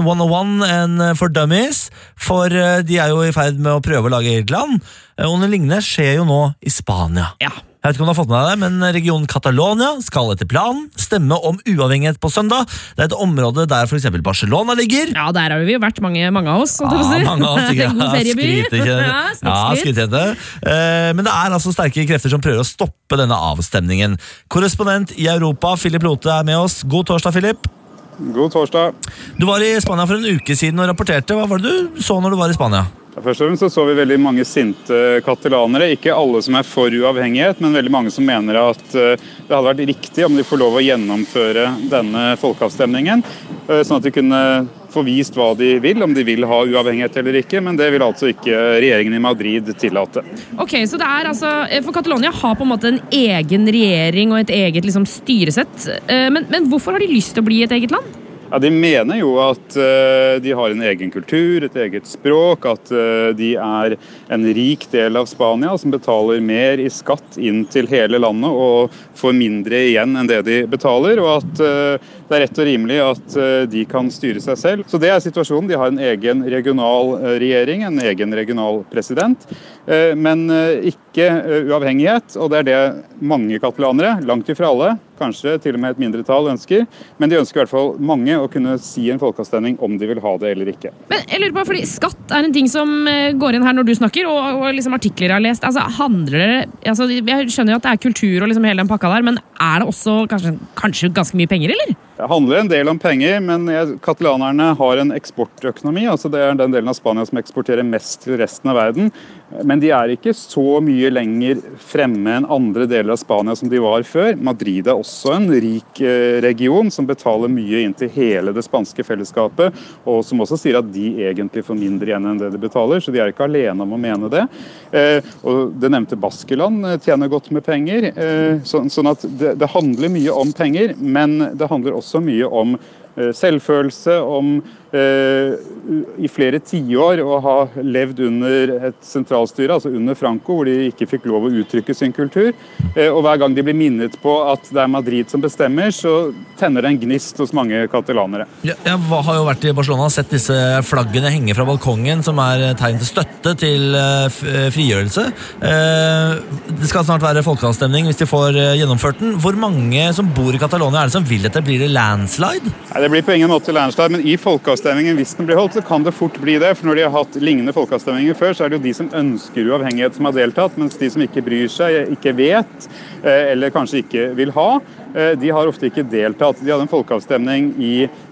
[SPEAKER 2] 101 for dummies, for de er jo i ferd med å prøve å lage eget land, og noe lignende skjer jo nå i Spania.
[SPEAKER 3] Ja.
[SPEAKER 2] Jeg vet ikke om du har fått med deg det, men regionen Catalonia skal etter planen stemme om uavhengighet på søndag. Det er et område der for eksempel Barcelona ligger.
[SPEAKER 3] Ja, der har vi jo vært mange av oss.
[SPEAKER 2] Mange av oss,
[SPEAKER 3] det er en god ferieby.
[SPEAKER 2] Skrytekjente. Men det er altså sterke krefter som prøver å stoppe denne avstemningen. Korrespondent i Europa, Philip Lote, er med oss. God torsdag, Philip.
[SPEAKER 9] God torsdag.
[SPEAKER 2] Du var i Spania for en uke siden og rapporterte. Hva var det du så når du var i Spania?
[SPEAKER 9] Først og fremst så vi veldig mange sinte katalanere, ikke alle som er for uavhengighet, men veldig mange som mener at det hadde vært riktig om de får lov å gjennomføre denne folkeavstemningen, sånn at de kunne få vist hva de vil, om de vil ha uavhengighet eller ikke, men det vil altså ikke regjeringen i Madrid tillate.
[SPEAKER 3] Ok, så det er altså, for Catalonia har på en måte en egen regjering og et eget liksom, styresett, men hvorfor har de lyst til å bli et eget land?
[SPEAKER 9] Ja, de mener jo at de har en egen kultur, et eget språk, at de er en rik del av Spania som betaler mer i skatt inn til hele landet og får mindre igjen enn det de betaler, og at det er rett og rimelig at de kan styre seg selv. Så det er situasjonen. De har en egen regional regjering, en egen regional president, men ikke uavhengighet, og det er det mange katalanere, langt ifra alle, kanskje til og med et mindretall ønsker, men de ønsker i hvert fall mange å kunne si en folkeavstemning om de vil ha det eller ikke.
[SPEAKER 3] Men jeg lurer på, fordi skatt er en ting som går inn her når du snakker, og liksom artikler jeg har lest, altså handler det, altså jeg skjønner jo at det er kultur og liksom hele den pakka der, men er det også kanskje ganske mye penger, eller?
[SPEAKER 9] Det handler en del om penger, men katalanerne har en eksportøkonomi, altså det er den delen av Spania som eksporterer mest til resten av verden, men de er ikke så mye lenger fremme enn andre deler av Spania som de var før. Madrid er også en rik region som betaler mye inn til hele det spanske fellesskapet, og som også sier at de egentlig får mindre igjen enn det de betaler, så de er ikke alene om å mene det. Og det nevnte Baskeland tjener godt med penger, sånn at det handler mye om penger, men det handler også mye om selvfølelse, om i flere tiår å ha levd under et sentralstyre, altså under Franco, hvor de ikke fikk lov å uttrykke sin kultur. Og hver gang de blir minnet på at det er Madrid som bestemmer, så tenner det en gnist hos mange katalanere.
[SPEAKER 2] Jeg har jo vært i Barcelona og sett disse flaggene henge fra balkongen, som er tegn til støtte til frigjørelse. Det skal snart være folkeavstemning hvis de får gjennomført den. Hvor mange som bor i Catalonia er det som vil dette? Blir det landslide?
[SPEAKER 9] Nei, det blir på ingen måte landslide, men i folkeavstemningen, hvis den blir holdt, så kan det fort bli det. For når de har hatt lignende folkeavstemninger før, så er det jo de som ønsker uavhengighet som har deltatt, mens de som ikke bryr seg, ikke vet, eller kanskje ikke vil ha, de har ofte ikke deltatt. De hadde en folkeavstemning i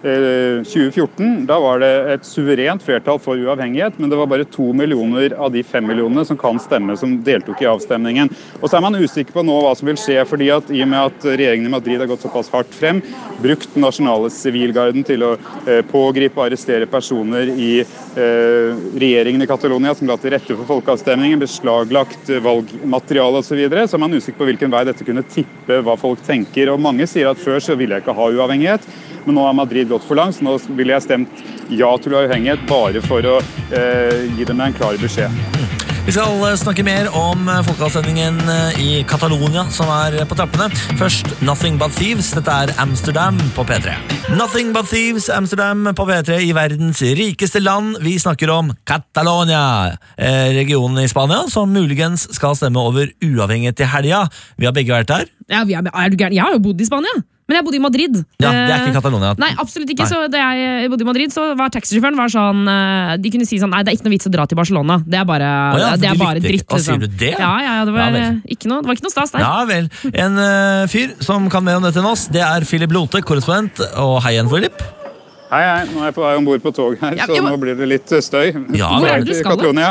[SPEAKER 9] 2014. Da var det et suverent flertall for uavhengighet, men det var bare 2 millioner av de 5 millionene som kan stemme, som deltok i avstemningen. Og så er man usikker på nå hva som vil skje, fordi at i og med at regjeringen i Madrid har gått såpass hardt frem, brukt den nasjonale sivilgarden til å pågripe og arrestere personer i regjeringen i Catalonia som la til rette for folkeavstemningen, beslaglagt valgmateriale og så videre, så er man usikker på hvilken vei dette kunne tippe hva folk tenker. Og mange sier at før så ville jeg ikke ha uavhengighet, men nå har Madrid gått for langt, så nå ville jeg stemt ja til uavhengighet bare for å gi dem en klar beskjed.
[SPEAKER 2] Vi skal snakke mer om folkeavstemningen i Catalonia som er på trappene. Først Nothing But Thieves, dette er Amsterdam på P3. Nothing But Thieves, Amsterdam på P3 i verdens rikeste land. Vi snakker om Catalonia, regionen i Spania, som muligens skal stemme over uavhengighet i helga. Vi har begge vært der.
[SPEAKER 3] Ja, jeg har jo bodd i Spania. Men jeg bodde i Madrid.
[SPEAKER 2] Ja, det er ikke Catalonia.
[SPEAKER 3] Nei, absolutt ikke. Nei. Så da jeg bodde i Madrid, så var taxisjåføren sånn, de kunne si sånn, nei, det er ikke noe vits å dra til Barcelona. Det er bare, det er bare dritt.
[SPEAKER 2] Liksom. Sier du det?
[SPEAKER 3] Ja, det var ikke noe stas der.
[SPEAKER 2] Ja vel. En fyr som kan mer om dette enn oss, det er Philip Lote, korrespondent. Og hei igjen, Philip.
[SPEAKER 9] Hei, nå er jeg på vei ombord på tog her, så nå blir det litt støy.
[SPEAKER 3] Ja, hvor er det du skal?
[SPEAKER 9] Catalonia.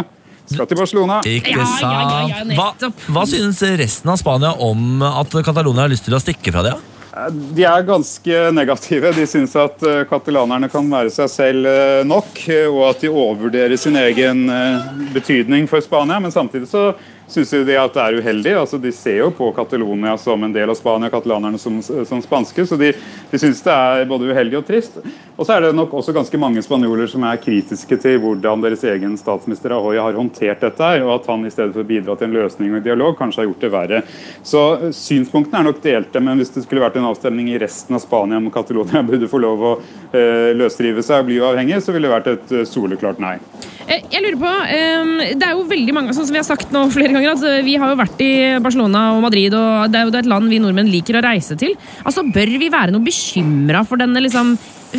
[SPEAKER 9] Skal til Barcelona.
[SPEAKER 2] Ikke sant. Hva synes resten av Spania om at Catalonia har lyst til å stikke fra det?
[SPEAKER 9] De ganske negative. De synes at katalanerne kan være seg selv nok, og at de overvurderer sin egen betydning for Spania, men samtidig så synes de at det uheldig. Altså, de ser jo på Catalonia som en del av Spania, katalanerne som spanske, så de synes det både uheldig og trist. Og så det nok også ganske mange spanjoler som kritiske til hvordan deres egen statsminister Rajoy har håndtert dette her, og at han i stedet for å bidra til en løsning og dialog kanskje har gjort det verre. Så synspunktene nok delte, men hvis det skulle vært en avstemning i resten av Spania om Catalonia burde få lov å løsrive seg og bli uavhengig, så ville det vært et soleklart nei.
[SPEAKER 3] Jeg lurer på, det jo veldig mange, sånn som vi har sagt nå flere ganger, at vi har jo vært i Barcelona og Madrid, og det jo et land vi nordmenn liker å reise til. Altså, bør vi være noe bekymret for denne, liksom,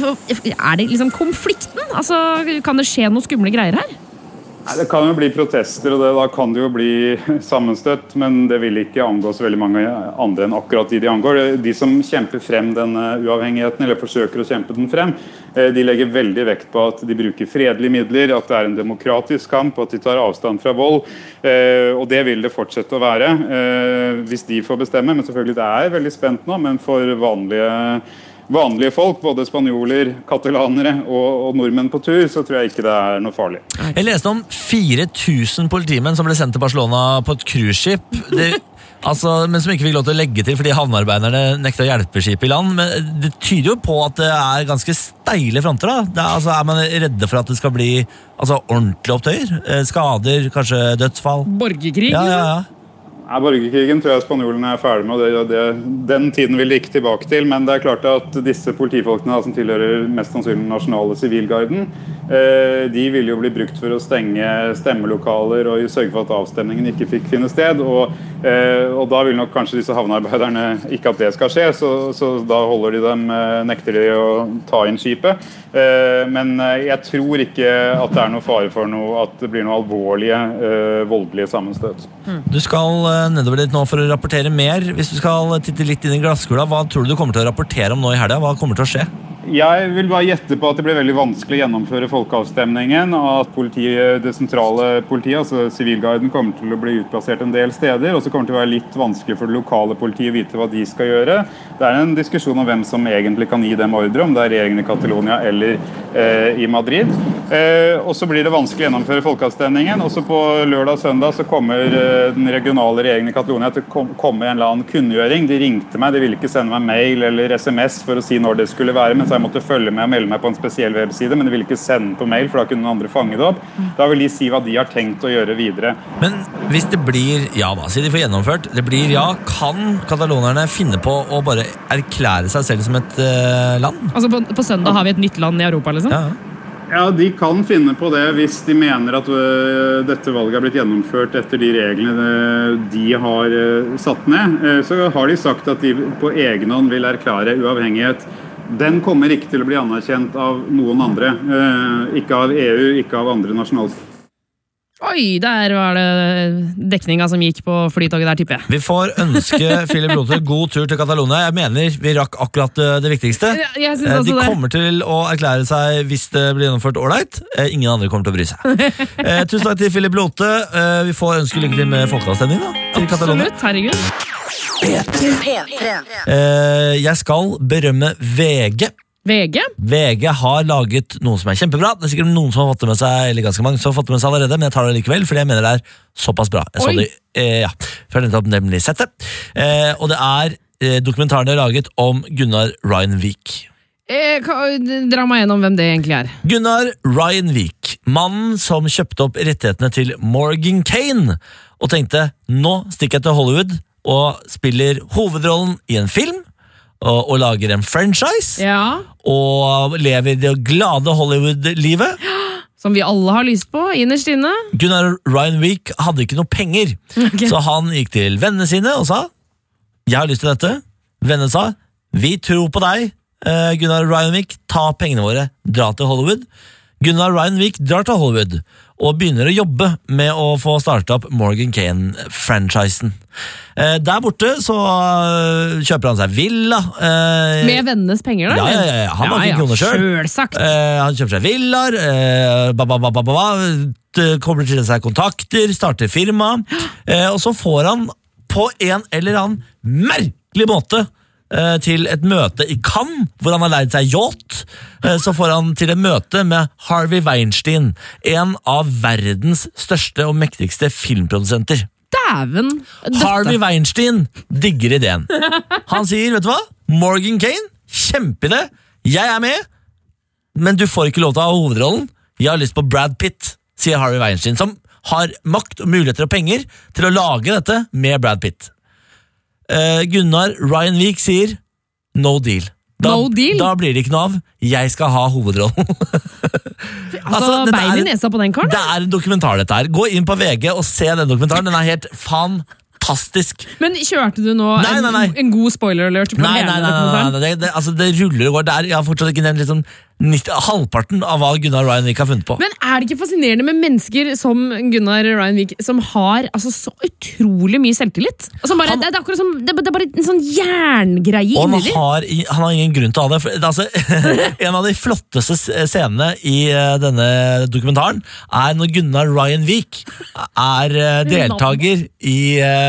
[SPEAKER 3] det liksom konflikten? Altså, kan det skje noe skumle greier her?
[SPEAKER 9] Det kan jo bli protester, og da kan det jo bli sammenstøtt, men det vil ikke angå så veldig mange andre enn akkurat de angår. De som kjemper frem den uavhengigheten, eller forsøker å kjempe den frem, de legger veldig vekt på at de bruker fredelige midler, at det en demokratisk kamp, at de tar avstand fra vold, og det vil det fortsette å være hvis de får bestemme. Men selvfølgelig, det veldig spent nå, men for vanlige folk, både spanjoler, katalanere og nordmenn på tur, så tror jeg ikke det noe farlig.
[SPEAKER 2] Jeg leste om 4000 politimenn som ble sendt til Barcelona på et cruiseskip. Men som ikke fikk lov til å legge til fordi havnearbeiderne nekta å hjelpe skip i land. Men det tyder jo på at det ganske steile fronter. Da. Man redde for at det skal bli ordentlig opptøyer? Skader, kanskje dødsfall?
[SPEAKER 3] Borgerkrig?
[SPEAKER 2] Ja.
[SPEAKER 9] Borgerkrigen tror jeg spanjolene ferdig med, den tiden vil de ikke tilbake til, men det klart at disse politifolkene som tilhører mest sannsynlig nasjonale sivilgarden, de vil jo bli brukt for å stenge stemmelokaler og sørge for at avstemningen ikke fikk finne sted, og da vil nok kanskje disse havnearbeiderne ikke at det skal skje, så da nekter de å ta inn skipet. Men jeg tror ikke at det noe fare for at det blir noe alvorlige, voldelige sammenstøt.
[SPEAKER 2] Du skal nedover dit nå for å rapportere mer. Hvis du skal titte litt inn i glasskula, hva tror du kommer til å rapportere om nå i helgen? Hva kommer til å skje?
[SPEAKER 9] Jeg vil bare gjette på at det blir veldig vanskelig å gjennomføre folkeavstemningen, og at det sentrale politiet, altså sivilgarden, kommer til å bli utplassert en del steder, og så kommer det til å være litt vanskelig for det lokale politiet å vite hva de skal gjøre. Det en diskusjon om hvem som egentlig kan gi dem ordre, om det regjeringen i Catalonia eller i Madrid. Og så blir det vanskelig å gjennomføre folkeavstemningen, og så på lørdag og søndag så kommer den regionale regjeringen i Catalonia til å komme en eller annen kunngjøring. De ringte meg, de ville ikke sende meg mail eller SMS for å si når det skulle være, men så jeg måtte følge med og melde meg på en spesiell webside, men de ville ikke sende på mail, for da kunne noen andre fange det opp. Da vil de si hva de har tenkt å gjøre videre.
[SPEAKER 2] Men hvis det blir ja da, så de får gjennomført, det blir ja, kan katalonerne finne på å bare erklære seg selv som et land?
[SPEAKER 3] Altså på søndag har vi et nytt land i Europa, liksom?
[SPEAKER 9] Ja, de kan finne på det hvis de mener at dette valget har blitt gjennomført etter de reglene de har satt ned. Så har de sagt at de på egen hånd vil erklære uavhengighet. Den kommer ikke til å bli anerkjent av noen andre. Ikke av EU, ikke av andre nasjonalstater.
[SPEAKER 3] Oi, der var det dekninga som gikk på flytoget der, tipper jeg.
[SPEAKER 2] Vi får ønske Philip Lothar god tur til Catalonia. Jeg mener vi rakk akkurat det viktigste. De kommer til å erklære seg hvis det blir gjennomført ålreit. Ingen andre kommer til å bry seg. Tusen takk til Philip Lothar. Vi får ønske lykke til med folkeavstemning da, til Catalonia.
[SPEAKER 3] Absolutt, herregud.
[SPEAKER 2] Jeg skal berømme VG. VG har laget noe som kjempebra. Det sikkert noen som har fått det med seg, eller ganske mange som har fått det med seg allerede, men jeg tar det likevel, fordi jeg mener det såpass bra. Jeg så det, for jeg har nemlig sett det. Og det dokumentaren de har laget om Gunnar Ryan-Vik.
[SPEAKER 3] Dra meg gjennom hvem det egentlig
[SPEAKER 2] Gunnar Ryan-Vik, mannen som kjøpte opp rettighetene til Morgan Kane, og tenkte, nå stikker jeg til Hollywood og spiller hovedrollen i en film, og lager en franchise, og lever det glade Hollywood-livet.
[SPEAKER 3] Som vi alle har lyst på, innerst inne.
[SPEAKER 2] Gunnar Ryan-Vik hadde ikke noe penger, så han gikk til vennene sine og sa, jeg har lyst til dette. Vennene sa, vi tror på deg, Gunnar Ryan-Vik, ta pengene våre, dra til Hollywood. Gunnar Ryan-Vik drar til Hollywood og begynner å jobbe med å få startet opp Morgan Kane-franchisen. Der borte så kjøper han seg villa.
[SPEAKER 3] Med vennenes penger da?
[SPEAKER 2] Ja, han har ikke kroner selv.
[SPEAKER 3] Selvsagt.
[SPEAKER 2] Han kjøper seg villaer, kobler til seg kontakter, starter firma, og så får han på en eller annen merkelig måte til et møte i Cannes, hvor han har leid seg yacht. Så får han til et møte med Harvey Weinstein, en av verdens største og mektigste filmprodusenter.
[SPEAKER 3] Dæven!
[SPEAKER 2] Harvey Weinstein digger ideen. Han sier, vet du hva? Morgan Cain, kjempeidé. Jeg er med, men du får ikke lov til å ha hovedrollen. Jeg har lyst på Brad Pitt, sier Harvey Weinstein, som har makt og muligheter og penger til å lage dette med Brad Pitt. Gunnar Ryan Vik sier no deal. Da blir det ikke noe av. Jeg skal ha hovedrollen.
[SPEAKER 3] Bein i nesa på den karen?
[SPEAKER 2] Det er en dokumentar dette her. Gå inn på VG og se den dokumentaren. Den er helt fantastisk.
[SPEAKER 3] Men kjørte du nå en god spoiler alert?
[SPEAKER 2] Nei. Det ruller og går der. Jeg har fortsatt ikke nevnt liksom halvparten av hva Gunnar Ryan Vik har funnet på.
[SPEAKER 3] Men er det ikke fascinerende med mennesker som Gunnar Ryan Vik, som har så utrolig mye selvtillit? Det er akkurat som det er bare en sånn jerngreie inni dem.
[SPEAKER 2] Han har ingen grunn til å ha det. En av de flotteste scenene i denne dokumentaren er når Gunnar Ryan Vik er deltaker i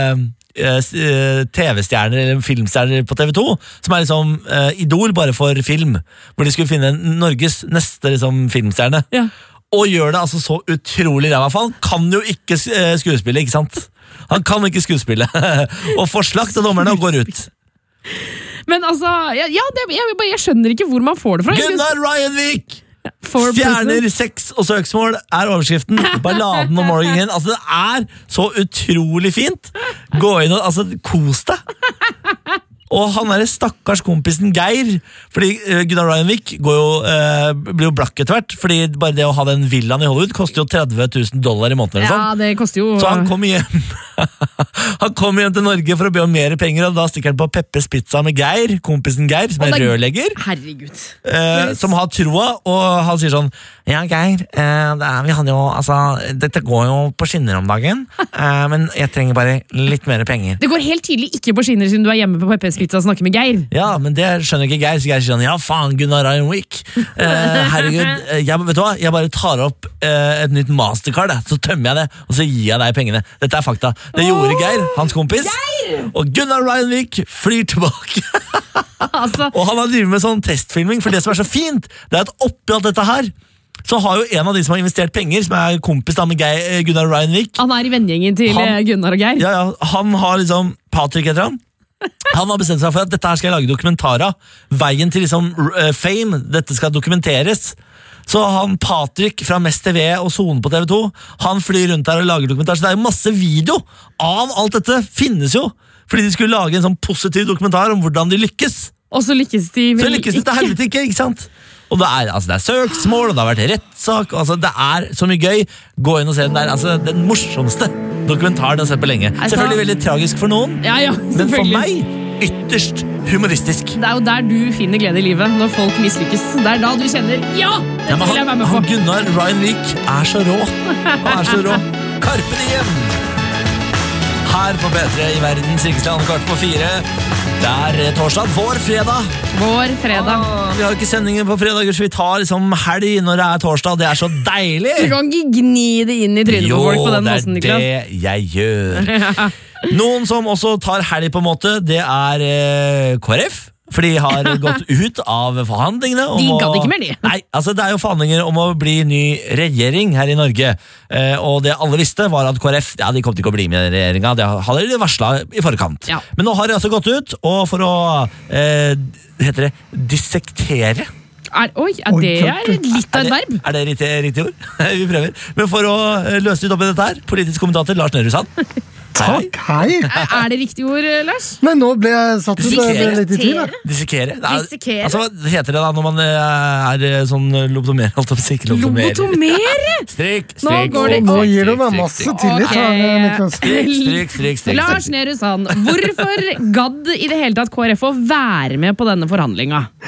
[SPEAKER 2] TV-stjerner eller filmstjerner på TV 2, som er liksom idol bare for film, hvor de skulle finne Norges neste filmstjerne. Ja. Og gjør det så utrolig ræva. Han kan jo ikke skuespille, ikke sant? Han kan ikke skuespille. Og får slakt av dommerne og går ut.
[SPEAKER 3] Men jeg skjønner ikke hvor man får det fra.
[SPEAKER 2] Gunnar Ryan Vik! Fjerner sex og søksmål er overskriften. Balladen om Morgan. Det er så utrolig fint. Gå inn og kos deg. Og han er stakkars kompisen Geir, fordi Gunnar Ryan Vik blir jo blakk etter hvert, fordi bare det å ha den villaen i Hollywood koster jo $30,000 i måneden.
[SPEAKER 3] Ja, det koster jo.
[SPEAKER 2] Så han kommer hjem til Norge for å be om mer penger, og da stikker han på Peppes Pizza med Geir, kompisen Geir, som er rørlegger.
[SPEAKER 3] Herregud.
[SPEAKER 2] Som har troa, og han sier sånn, ja Geir, vi hadde jo, dette går jo på skinner om dagen, men jeg trenger bare litt mer penger.
[SPEAKER 3] Det går helt tydelig ikke på skinner siden du er hjemme på Peppes Pizza og snakker med Geir.
[SPEAKER 2] Ja, men det skjønner ikke Geir, så Geir sier sånn, ja faen, Gunnar Ryan Vik. Herregud, vet du hva? Jeg bare tar opp et nytt mastercard, så tømmer jeg det, og så gir jeg deg pengene. Dette er fakta. Det gjorde Geir, hans kompis. Geir! Og Gunnar Ryan Vik flyr tilbake. Og han har drivet med sånn testfilming, for det som er så fint, det er at oppi alt dette her, så har jo en av de som har investert penger, som er kompis med Gunnar Ryan Vik.
[SPEAKER 3] Han er i vennegjengen til Gunnar og Geir.
[SPEAKER 2] Ja, han har Patrick heter han. Han har bestemt seg for at dette her skal jeg lage dokumentarer. Veien til fame, dette skal dokumenteres. Så Patrick fra Mest TV og Zone på TV 2, han flyr rundt her og lager dokumentar. Så det er jo masse video av alt dette, finnes jo. Fordi de skulle lage en sånn positiv dokumentar om hvordan de lykkes.
[SPEAKER 3] Og så lykkes de vel ikke. Så
[SPEAKER 2] lykkes de til helvete ikke sant? Og det er søksmål, og det har vært rettssak. Det er så mye gøy. Gå inn og se den der. Den morsomste dokumentaren jeg har sett på lenge. Selvfølgelig veldig tragisk for noen, men for meg ytterst humoristisk.
[SPEAKER 3] Det er jo der du finner glede i livet, når folk mislykkes. Det er da du kjenner, dette vil jeg være med på.
[SPEAKER 2] Gunnar Ryan Vik er så rå. Han er så rå. Carpe diem! Her på P3 i verdens rikeste land, 3:15. Det er torsdag, vår fredag.
[SPEAKER 3] Vi
[SPEAKER 2] har jo ikke sendinger på fredager, så vi tar helg når det er torsdag. Det er så deilig.
[SPEAKER 3] Du kan ikke gni det inn i trynet på folk på den måten, Niklas.
[SPEAKER 2] Jo, det er det jeg gjør. Noen som også tar helg på en måte, det er KrF. For de har gått ut av forhandlingene om
[SPEAKER 3] de gadd ikke mer, de.
[SPEAKER 2] Nei, det er jo forhandlinger om å bli ny regjering her i Norge. Og det alle visste var at KrF de kom til ikke å bli med i regjeringa. Det hadde de varslet i forkant. Ja. Men nå har de gått ut, og for å heter det dissektere.
[SPEAKER 3] Det er litt av et verb.
[SPEAKER 2] Er det riktig ord? Vi prøver. Men for å løse ut opp i dette her, politisk kommentator Lars Nehru Sand.
[SPEAKER 10] Takk, hei.
[SPEAKER 3] Er det riktig ord, Lars?
[SPEAKER 10] Men nå ble jeg satt ut litt i tvil.
[SPEAKER 2] Dissekere. Hva heter det da når man er sånn lobotomer?
[SPEAKER 3] Lobotomere?
[SPEAKER 2] Stryk.
[SPEAKER 10] Nå gir du meg masse tillit.
[SPEAKER 2] Stryk.
[SPEAKER 3] Lars Nehru Sand, hvorfor gadd i det hele tatt KrF å være med på denne forhandlinga?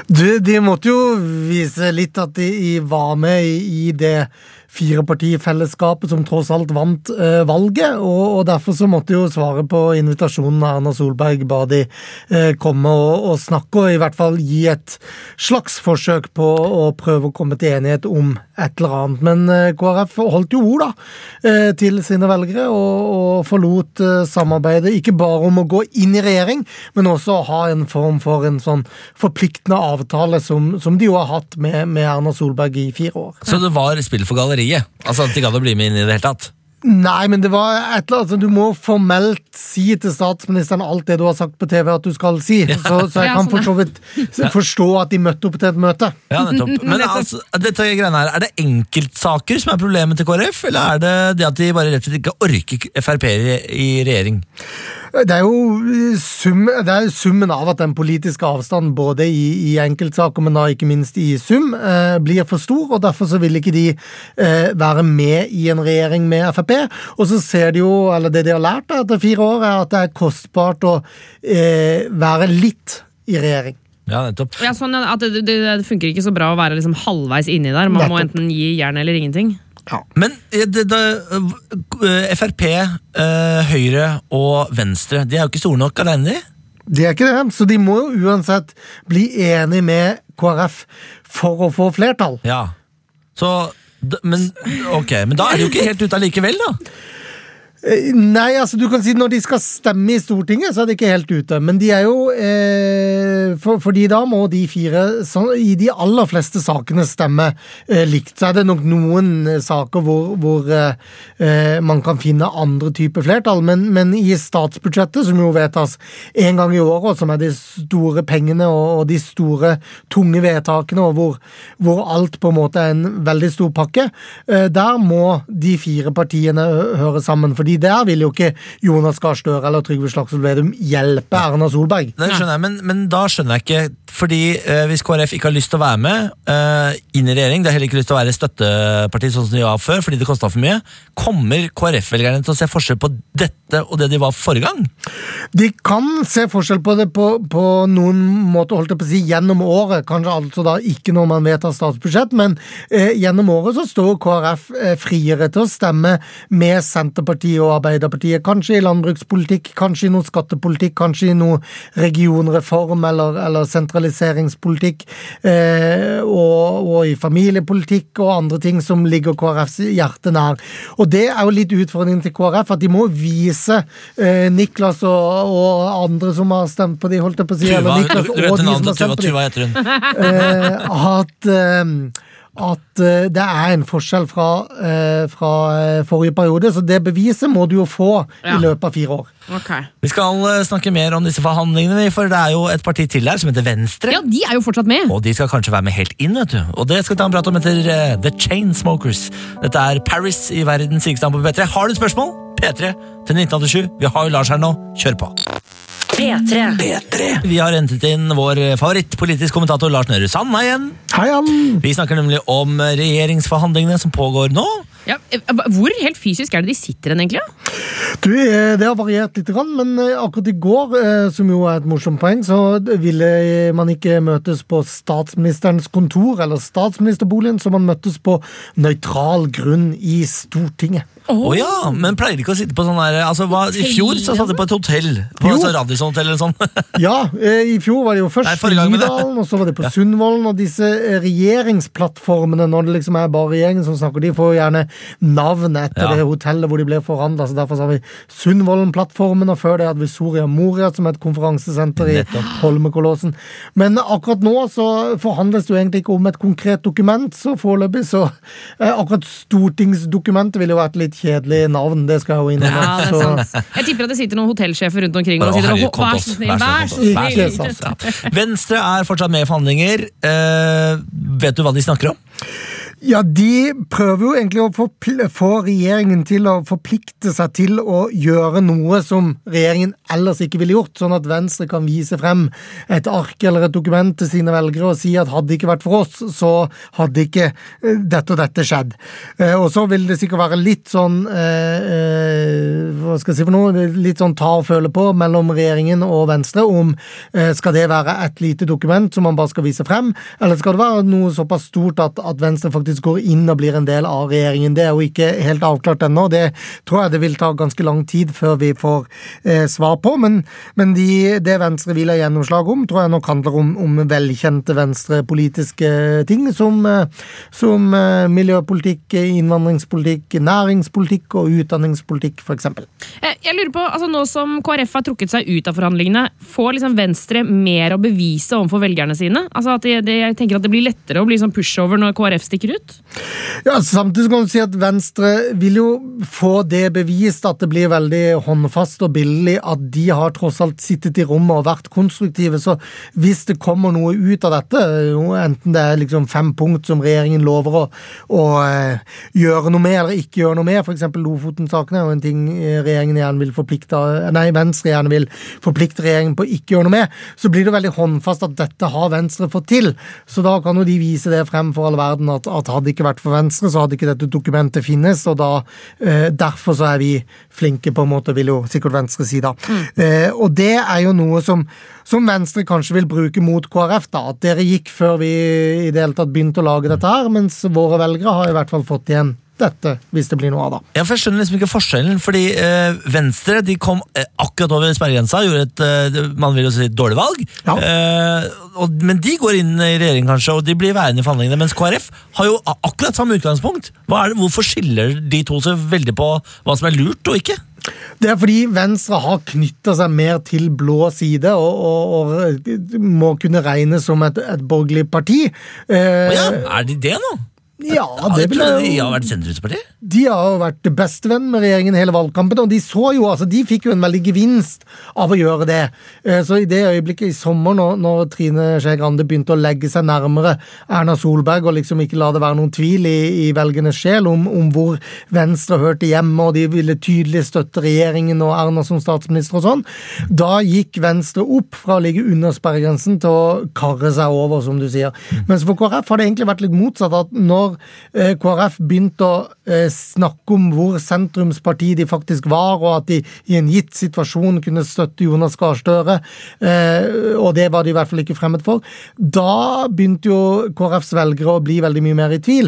[SPEAKER 10] De måtte jo vise litt at de var med i det firepartifellesskapet som tross alt vant valget, og derfor så måtte jo svare på invitasjonen Erna Solberg ba de komme og snakke, og i hvert fall gi et slags forsøk på å prøve å komme til enighet om et eller annet. Men KrF holdt jo ord da til sine velgere og forlot samarbeidet, ikke bare om å gå inn i regjering, men også å ha en form for en sånn forpliktende avtale som de jo har hatt med Erna Solberg i 4 år.
[SPEAKER 2] Så det var spill for galleriet? Altså at de gadd å bli med inn i det hele tatt?
[SPEAKER 10] Nei, men det var et eller annet, altså, du må formelt si til statsministeren alt det du har sagt på TV at du skal si, så jeg kan for så vidt forstå at de møtte opp til et møte.
[SPEAKER 2] Ja, nettopp. Men altså, dette greiene her, er det enkeltsaker som er problemet til KrF, eller er det at de bare rett og slett ikke orker FrP i regjering?
[SPEAKER 10] Det er jo summen av at den politiske avstanden både i enkeltsaker, men da ikke minst i sum, blir for stor, og derfor så vil ikke de være med i en regjering med FrP. Og så ser de jo, eller det de har lært etter 4 år, er at det er kostbart å være litt i regjering.
[SPEAKER 2] Ja, nettopp.
[SPEAKER 3] Ja, sånn at det funker ikke så bra å være liksom halvveis inni der. Man må enten gi jern eller ingenting.
[SPEAKER 2] Ja. Men FrP, Høyre og Venstre, de er jo ikke store nok alene.
[SPEAKER 10] De er ikke det, så de må jo uansett bli enige med KrF for å få flertall.
[SPEAKER 2] Ja, men da er de jo ikke helt ute allikevel da.
[SPEAKER 10] Nei, altså du kan si når de skal stemme i Stortinget så er det ikke helt ute, men de er jo fordi da må de 4 i de aller fleste sakene stemme likt, så er det nok noen saker hvor man kan finne andre typer flertall, men i statsbudsjettet som jo vedtas en gang i året, og som er de store pengene og de store tunge vedtakene, og hvor alt på en måte er en veldig stor pakke, der må de 4 partiene høre sammen, fordi der vil jo ikke Jonas Gahr Støre eller Trygve Slagsvold Vedum hjelpe Erna Solberg.
[SPEAKER 2] Det skjønner jeg, men da skjønner jeg ikke, fordi hvis KrF ikke har lyst til å være med inn i regjering, det har heller ikke lyst til å være støtteparti sånn som de var før, fordi det kostet for mye, kommer KrF-velgerne til å se forskjell på dette og det de var forrige gang?
[SPEAKER 10] De kan se forskjell på det på noen måter, holdt jeg på å si, gjennom året, kanskje altså da ikke når man vedtar statsbudsjett, men gjennom året så står KrF friere til å stemme med Senterpartiet og Arbeiderpartiet, kanskje i landbrukspolitikk, kanskje i noe skattepolitikk, kanskje i noe regionreform eller sentraliseringspolitikk, og i familiepolitikk og andre ting som ligger KrFs hjerte nær. Og det er jo litt utfordringen til KrF, at de må vise Niklas og andre som har stemt på de, holdt jeg på å si, eller Niklas og de som har stemt på de, at det er en forskjell fra forrige periode, så det beviset må du jo få i løpet av 4 år.
[SPEAKER 3] Okay.
[SPEAKER 2] Vi skal snakke mer om disse forhandlingene, for det er jo et parti til her som heter Venstre.
[SPEAKER 3] Ja, de er jo fortsatt med.
[SPEAKER 2] Og de skal kanskje være med helt inn, vet du. Og det skal vi ta en prat om etter The Chainsmokers. Dette er Paris i verdens rikeste land på P3. Har du et spørsmål? P3 til 1987. Vi har jo Lars her nå. Kjør på.
[SPEAKER 4] P3.
[SPEAKER 2] Vi har hentet inn vår favorittpolitisk kommentator Lars Nehru Sand igjen.
[SPEAKER 10] Hei, Jan.
[SPEAKER 2] Vi snakker nemlig om regjeringsforhandlingene som pågår nå.
[SPEAKER 3] Ja, hvor helt fysisk er det de sitter enn egentlig?
[SPEAKER 10] Du, det har variert litt, men akkurat i går, som jo er et morsomt poeng, så ville man ikke møtes på statsministerens kontor eller statsministerboligen, så man møttes på nøytral grunn i Stortinget.
[SPEAKER 2] Ja, men pleier de ikke å sitte på sånn der, altså i fjor så satt de på et hotell, på Radisson Hotel eller sånn.
[SPEAKER 10] Ja, i fjor var det jo først i Nydalen, og så var det på Sundvolden, og disse regjeringsplattformene, når det liksom er bare regjeringen som snakker, de får gjerne navn etter det hotellet hvor de ble forhandlet, så derfor sa vi Sundvolden-plattformen, og før det hadde vi Soria Moria som et konferansesenter i Holmenkollåsen. Men akkurat nå så forhandles det jo egentlig ikke om et konkret dokument, så foreløpig så akkurat stortingsdokumentet ville jo vært litt kjedelig navn, det skal jeg jo innom.
[SPEAKER 3] Ja, det er sant. Jeg tipper at det sitter noen hotellsjefer rundt omkring og sitter og vær så snill.
[SPEAKER 2] Venstre er fortsatt med i forhandlinger. Vet du hva de snakker om?
[SPEAKER 10] Ja, de prøver jo egentlig å få regjeringen til å forplikte seg til å gjøre noe som regjeringen ellers ikke ville gjort, sånn at Venstre kan vise frem et ark eller et dokument til sine velgere og si at hadde det ikke vært for oss, så hadde ikke dette og dette skjedd. Og så vil det sikkert være litt sånn, hva skal jeg si for noe, litt sånn ta og føle på mellom regjeringen og Venstre om skal det være et lite dokument som man bare skal vise frem, eller skal det være noe såpass stort at Venstre faktisk går inn og blir en del av regjeringen. Det jo ikke helt avklart ennå. Det tror jeg det vil ta ganske lang tid før vi får svar på, men det Venstre vil ha gjennomslag om, tror jeg nok handler om velkjente venstrepolitiske ting, som miljøpolitikk, innvandringspolitikk, næringspolitikk og utdanningspolitikk, for eksempel.
[SPEAKER 3] Jeg lurer på, altså nå som KrF har trukket seg ut av forhandlingene, får liksom Venstre mer å bevise overfor velgerne sine? Altså at jeg tenker at det blir lettere å bli sånn pushover når KrF stikker ut?
[SPEAKER 10] Ja, samtidig kan du si at Venstre vil jo få det bevist at det blir veldig håndfast og billig at de har tross alt sittet i rommet og vært konstruktive, så hvis det kommer noe ut av dette, enten det liksom 5 punkt som regjeringen lover å gjøre noe med eller ikke gjøre noe med, for eksempel Lofoten-saken er jo en ting regjeringen gjerne vil Venstre gjerne vil forplikte regjeringen på å ikke gjøre noe med, så blir det veldig håndfast at dette har Venstre fått til, så da kan jo de vise det frem for all verden at hadde det ikke vært for Venstre, så hadde ikke dette dokumentet finnes, og da derfor så vi flinke på en måte, vil jo sikkert Venstre si da. Og det jo noe som Venstre kanskje vil bruke mot KrF da, at dere gikk før vi i det hele tatt begynte å lage dette her, mens våre velgere har i hvert fall fått igjen dette, hvis det blir noe av da.
[SPEAKER 2] Jeg skjønner liksom ikke forskjellen, fordi Venstre, de kom akkurat over sperregrensa, gjorde et, man vil jo si, dårlig valg, ja. Men de går inn i regjering kanskje, og de blir værende i forhandlingene, mens KrF har jo akkurat samme utgangspunkt. Hvorfor skiller de to så veldig på hva som lurt og ikke?
[SPEAKER 10] Det fordi Venstre har knyttet seg mer til blå side og må kunne regnes som et borgerlig parti.
[SPEAKER 2] Ja, de det nå?
[SPEAKER 10] Ja, det vil jeg...
[SPEAKER 2] De har vært sentrumspartiet?
[SPEAKER 10] De har jo vært bestevenn med regjeringen hele valgkampen, og de fikk jo en veldig gevinst av å gjøre det. Så i det øyeblikket i sommer, når Trine Skei Grande begynte å legge seg nærmere Erna Solberg, og liksom ikke la det være noen tvil i velgernes sjel om hvor Venstre hørte hjemme, og de ville tydelig støtte regjeringen og Erna som statsminister og sånn, da gikk Venstre opp fra å ligge under sperregrensen til å karre seg over, som du sier. Mens for KrF har det egentlig vært litt motsatt, at når KrF begynte å snakke om hvor sentrumsparti de faktisk var, og at de i en gitt situasjon kunne støtte Jonas Gahr Støre, og det var de i hvert fall ikke fremmed for, da begynte jo KrFs velgere å bli veldig mye mer i tvil.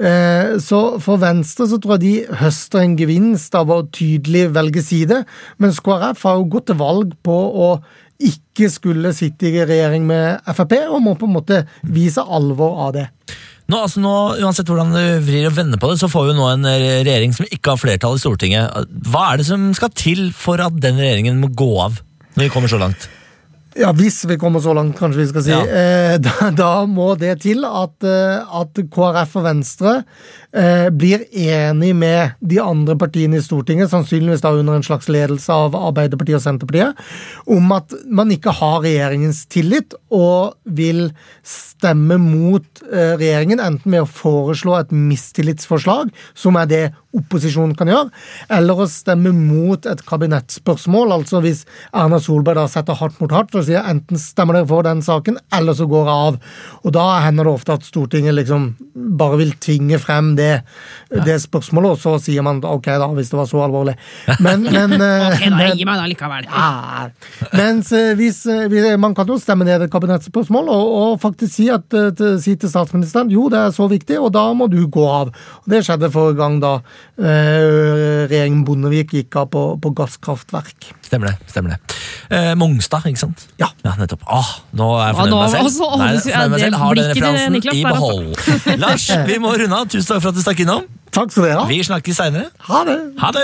[SPEAKER 10] Så for Venstre så tror jeg de høster en gevinst av å tydelig velge side, mens KrF har jo gått til valg på å ikke skulle sitte i regjering med FrP, og må på en måte vise alvor av det.
[SPEAKER 2] Nå, uansett hvordan du vrir og vender på det, så får vi nå en regjering som ikke har flertall i Stortinget. Hva det som skal til for at den regjeringen må gå av når vi kommer så langt?
[SPEAKER 10] Ja, hvis vi kommer så langt, kanskje vi skal si. Ja. Da må det til at KrF og Venstre blir enig med de andre partiene i Stortinget, sannsynligvis da under en slags ledelse av Arbeiderpartiet og Senterpartiet, om at man ikke har regjeringens tillit og vil stemme mot regjeringen, enten med å foreslå et mistillitsforslag, som det opposisjonen kan gjøre, eller å stemme mot et kabinettspørsmål, altså hvis Erna Solberg da setter hardt mot hardt og sier enten stemmer dere for den saken, eller så går det av. Og da hender det ofte at Stortinget liksom bare vil tvinge frem det spørsmålet, og så sier man ok da, hvis det var så alvorlig. Men
[SPEAKER 3] ok, da gir meg da likevel.
[SPEAKER 10] Ja, mens hvis man kan jo stemme ned et kabinettspørsmål og faktisk si til statsministeren, jo, det så viktig, og da må du gå av. Og det skjedde forrige gang da regjeringen Bondevik gikk av på gasskraftverk.
[SPEAKER 2] Stemmer det. Mongstad, ikke sant?
[SPEAKER 10] Ja.
[SPEAKER 2] Nettopp. Nå jeg fornøyd med meg selv. Har den referansen i behold. Lars, vi må runde av. Tusen takk for at du stakk innom.
[SPEAKER 10] Takk skal dere ha.
[SPEAKER 2] Vi snakkes senere.
[SPEAKER 10] Ha det.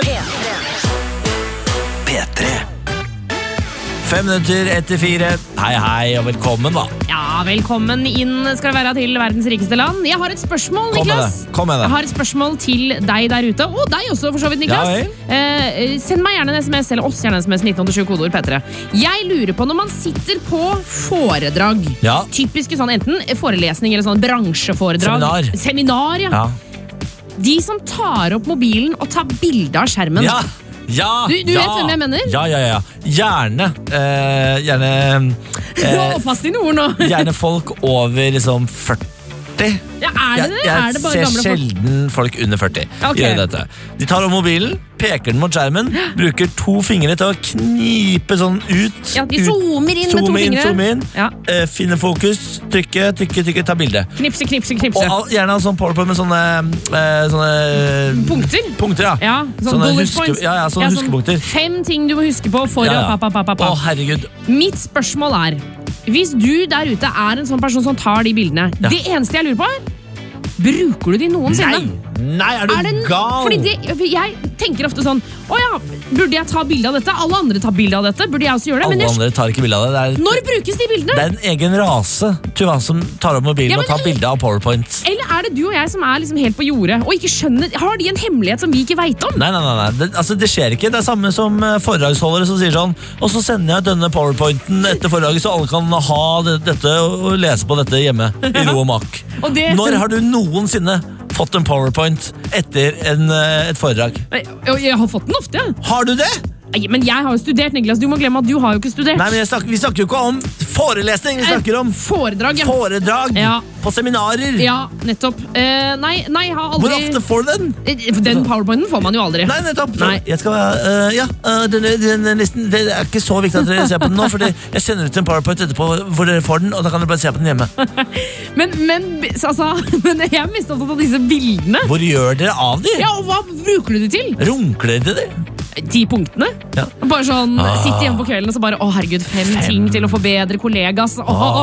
[SPEAKER 1] P3
[SPEAKER 2] 5 minutter etter 4. Hei, og velkommen da.
[SPEAKER 3] Ja, velkommen inn skal det være til verdens rikeste land. Jeg har et spørsmål, Niklas.
[SPEAKER 2] Kom med det.
[SPEAKER 3] Jeg har et spørsmål til deg der ute, og deg også for så vidt, Niklas. Send meg gjerne en SMS, eller oss gjerne en SMS, 1987 kodeord P3. Jeg lurer på når man sitter på foredrag, typiske sånn enten forelesning eller sånn bransjeforedrag. Seminar, ja. De som tar opp mobilen og tar bilde av skjermen. Du vet hvem jeg mener?
[SPEAKER 2] Ja. Gjerne
[SPEAKER 3] fast i noe nå.
[SPEAKER 2] Gjerne folk over liksom 40.
[SPEAKER 3] Ja, er det? Er det bare
[SPEAKER 2] jeg
[SPEAKER 3] gamle
[SPEAKER 2] ser sjelden folk under 40 gjør dette. De tar om mobilen, peker den mot skjermen, bruker 2 fingre til å knipe sånn ut.
[SPEAKER 3] Ja, de zoomer inn med 2 fingre.
[SPEAKER 2] Zoome inn, finne fokus, trykke, ta bilde.
[SPEAKER 3] Knipse.
[SPEAKER 2] Og gjerne sånn PowerPoint med sånne punkter,
[SPEAKER 3] ja. Sånne bullet points.
[SPEAKER 2] Sånne huskepunkter.
[SPEAKER 3] 5 ting du må huske på for å
[SPEAKER 2] herregud.
[SPEAKER 3] Mitt spørsmål er, hvis du der ute er en sånn person som tar de bildene, det eneste jeg lurer på er, bruker du de noensinne?
[SPEAKER 2] Nei, er du gal?
[SPEAKER 3] Fordi jeg tenker ofte sånn, burde jeg ta bilde av dette? Alle andre tar bilde av dette, burde jeg også gjøre det?
[SPEAKER 2] Alle andre tar ikke bilde av det.
[SPEAKER 3] Når brukes de bildene?
[SPEAKER 2] Det er en egen rase, Tuva, som tar opp mobilen og tar bilde av PowerPoint.
[SPEAKER 3] Eller er det du og jeg som er liksom helt på jordet, og ikke skjønner, har de en hemmelighet som vi ikke vet om?
[SPEAKER 2] Nei. Det skjer ikke. Det er samme som foredragsholdere som sier sånn, og så sender jeg denne PowerPointen etter foredraget, så alle kan ha dette og lese på dette hjemme i ro og mak. Når har du noensinne fått en PowerPoint etter et foredrag?
[SPEAKER 3] Jeg har fått den ofte, ja.
[SPEAKER 2] Har du det?
[SPEAKER 3] Men jeg har jo studert, Niklas. Du må glemme at du har jo ikke studert.
[SPEAKER 2] Nei, men vi snakker jo ikke om forelesning. Vi snakker om
[SPEAKER 3] foredrag.
[SPEAKER 2] Foredrag på seminarer.
[SPEAKER 3] Ja, nettopp. Nei, jeg har aldri...
[SPEAKER 2] Hvor ofte får du den?
[SPEAKER 3] Den PowerPointen får man jo aldri.
[SPEAKER 2] Nei, nettopp. Jeg skal denne listen, det er ikke så viktig at dere ser på den nå, for jeg sender ut en PowerPoint etterpå hvor dere får den, og da kan dere bare se på den hjemme. men jeg er mest opptatt av disse bildene. Hvor gjør dere av de?
[SPEAKER 3] Ja, og hva bruker du det til?
[SPEAKER 2] Runker dere til det?
[SPEAKER 3] 10 punktene. Ja. Bare sånn, sitte hjemme på kvelden og så bare, herregud, 5 ting til å forbedre kollegas.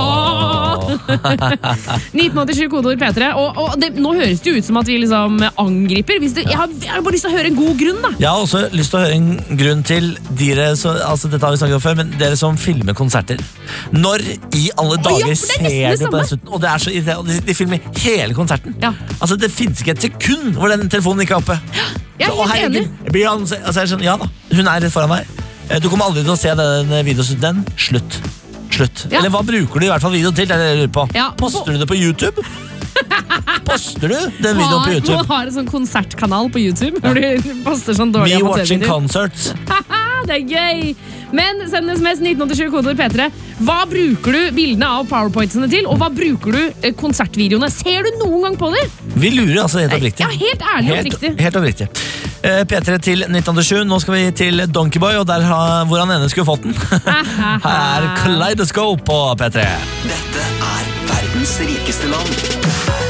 [SPEAKER 3] 1987 kodeord P3. Og nå høres det jo ut som at vi liksom angriper. Jeg har bare lyst til å høre en god grunn, da.
[SPEAKER 2] Jeg har også lyst til å høre en grunn til dere, dette har vi snakket om før, men dere som filmer konserter. Når i alle dager ser du på den slutten, og det er så irriterende, de filmer hele konserten. Ja. Det finnes ikke et sekund hvor den telefonen ikke er oppe.
[SPEAKER 3] Jeg er helt enig.
[SPEAKER 2] Beyoncé, ja da, hun er rett foran deg. Du kommer aldri til å se den videoen. Slutt. Ja. Eller hva bruker du i hvert fall videoen til? Det er det jeg lurer på. Ja. Poster du det på YouTube? Poster du den videoen på YouTube?
[SPEAKER 3] Nå har du sånn konsertkanal på YouTube hvor du poster sånn dårlige
[SPEAKER 2] Me watching concerts.
[SPEAKER 3] Det er gøy. Men send SMS 1987 kodeord P3. Hva bruker du bildene av PowerPointsene til, og hva bruker du konsertvideoene? Ser du noen gang på det?
[SPEAKER 2] Vi lurer helt oppriktig.
[SPEAKER 3] Ja, helt ærlig og oppriktig.
[SPEAKER 2] Helt oppriktig. P3 til 1987. Nå skal vi til Donkeyboy, og hvor han ene skulle fått den. Her er Kaleidoscope på P3.
[SPEAKER 1] Dette er verdens rikeste land.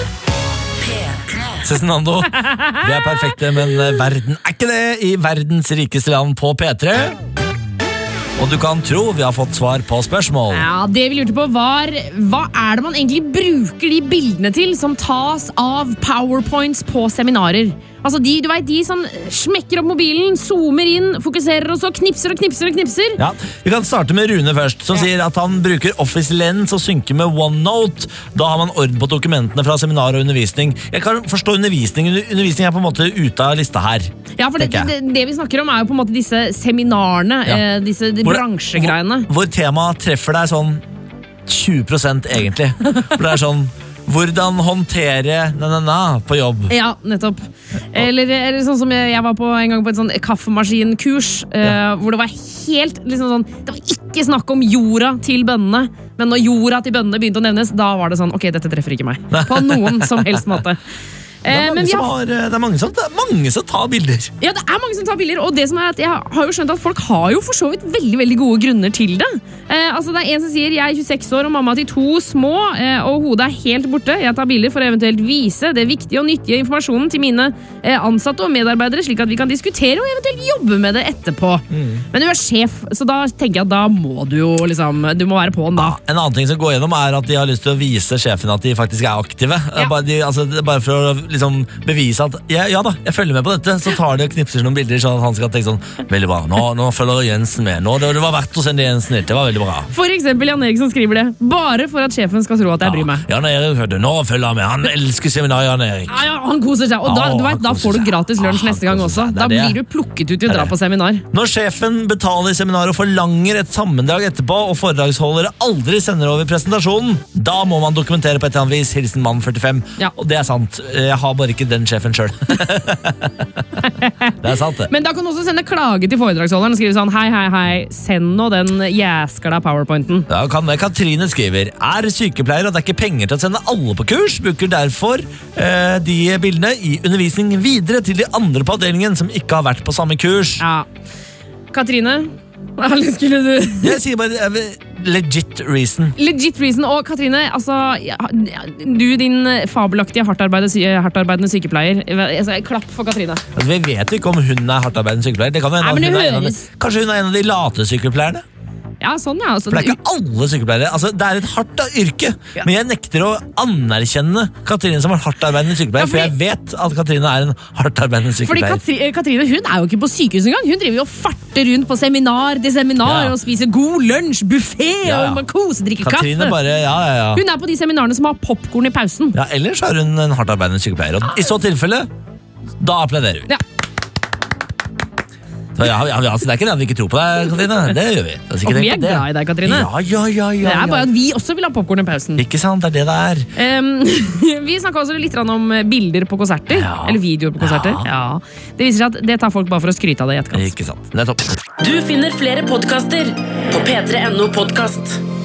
[SPEAKER 2] Cezinando, vi er perfekte, men verden er ikke det i verdens rikeste land på P3. Og du kan tro vi har fått svar på spørsmål.
[SPEAKER 3] Ja, det vi lurte på var, hva er det man egentlig bruker de bildene til som tas av PowerPoints på seminarer? De som smekker opp mobilen, zoomer inn, fokuserer og så knipser og knipser og knipser.
[SPEAKER 2] Ja, vi kan starte med Rune først, som sier at han bruker Office Lens og synker med OneNote. Da har man orden på dokumentene fra seminar og undervisning. Jeg kan forstå undervisning. Undervisning er på en måte ute av lista her.
[SPEAKER 3] Ja, for det vi snakker om er jo på en måte disse seminarene, disse bransjegreiene.
[SPEAKER 2] Hvor temaet treffer deg sånn 20% egentlig. For det er sånn, hvordan håndtere på jobb.
[SPEAKER 3] Ja, nettopp. Eller sånn som jeg var på en gang på et sånn kaffemaskinkurs, hvor det var helt liksom sånn, det var ikke snakk om jorda til bønnene, men når jorda til bønnene begynte å nevnes, da var det sånn, ok, dette treffer ikke meg. På noen som helst måte.
[SPEAKER 2] Det er mange som tar bilder.
[SPEAKER 3] Ja, det er mange som tar bilder, og det som er at jeg har jo skjønt at folk har jo for så vidt veldig, veldig gode grunner til det. Det er en som sier, jeg er 26 år og mamma til 2 små, og hodet er helt borte. Jeg tar bilder for å eventuelt vise det viktige og nyttige informasjonen til mine ansatte og medarbeidere, slik at vi kan diskutere og eventuelt jobbe med det etterpå. Men du er sjef, så da tenker jeg at da må du jo liksom, du må være på den da.
[SPEAKER 2] En annen ting som går gjennom er at de har lyst til å vise sjefen at de faktisk er aktive. Bare for å liksom bevise at ja da, jeg følger med på dette, så tar de og knipser noen bilder sånn at han skal tenke sånn, veldig bra, nå følger Jensen med, det var verdt å sende Jensen hit, det var veldig bra.
[SPEAKER 3] For eksempel Jan Erik som skriver det, bare for at sjefen skal tro at jeg bryr meg.
[SPEAKER 2] Jan Erik, nå følger han med, han elsker seminar, Jan Erik.
[SPEAKER 3] Ja, han koser seg, og da får du gratis lunsj neste gang også. Da blir du plukket ut til å dra på seminar.
[SPEAKER 2] Når sjefen betaler seminar og forlanger et sammendrag etterpå, og foredragsholdere aldri sender over presentasjonen, da må man dokumentere på et eller annet vis, hilsen mann 45. Og det er sant, jeg har bare ikke den sjefen selv. Det sant det.
[SPEAKER 3] Men da kan du også sende klage til foredragsholderen og skrive sånn, hei, send nå den jæskla PowerPointen.
[SPEAKER 2] Ja, kan det. Katrine skriver, sykepleier og det ikke penger til å sende alle på kurs, bruker derfor de bildene i undervisning videre til de andre på avdelingen som ikke har vært på samme kurs.
[SPEAKER 3] Ja. Katrine, hva skulle du?
[SPEAKER 2] Jeg sier bare legit reason.
[SPEAKER 3] Legit reason, og Katrine, altså, du din fabelaktige hardtarbeidende sykepleier, klapp for Katrine.
[SPEAKER 2] Altså, vi vet ikke om hun hardtarbeidende sykepleier. Det kan jo kanskje hun en av de late sykepleierne?
[SPEAKER 3] Ja, sånn, ja. Altså,
[SPEAKER 2] for det ikke alle sykepleiere. Altså, det et hardt yrke, men jeg nekter å anerkjenne Katrine som en hardtarbeidende sykepleier, for jeg vet at Katrine en hardtarbeidende sykepleier.
[SPEAKER 3] Fordi Katrine, hun jo ikke på sykehus engang. Hun driver jo og farter rundt på seminar til seminar og spiser god lunsj, buffet og kose, drikker
[SPEAKER 2] Katrine
[SPEAKER 3] kaffe.
[SPEAKER 2] Bare,
[SPEAKER 3] Hun på de seminarene som har popcorn i pausen.
[SPEAKER 2] Ja, ellers hun en hardtarbeidende sykepleier. Og i så tilfelle, da applauderer vi.
[SPEAKER 3] Ja.
[SPEAKER 2] Så altså, det ikke det at vi ikke tror på deg, Katrine. Det gjør vi.
[SPEAKER 3] Og vi glad i deg, Katrine.
[SPEAKER 2] Ja.
[SPEAKER 3] Det bare at vi også vil ha popcorn i pausen.
[SPEAKER 2] Ikke sant, det det
[SPEAKER 3] Vi snakket også litt om bilder på konserter. Eller videoer på konserter. Ja. Det viser seg at det tar folk bare for å skryte av det i etterkant.
[SPEAKER 2] Ikke sant, nettopp.
[SPEAKER 4] Du finner flere podcaster på p3.no podcast.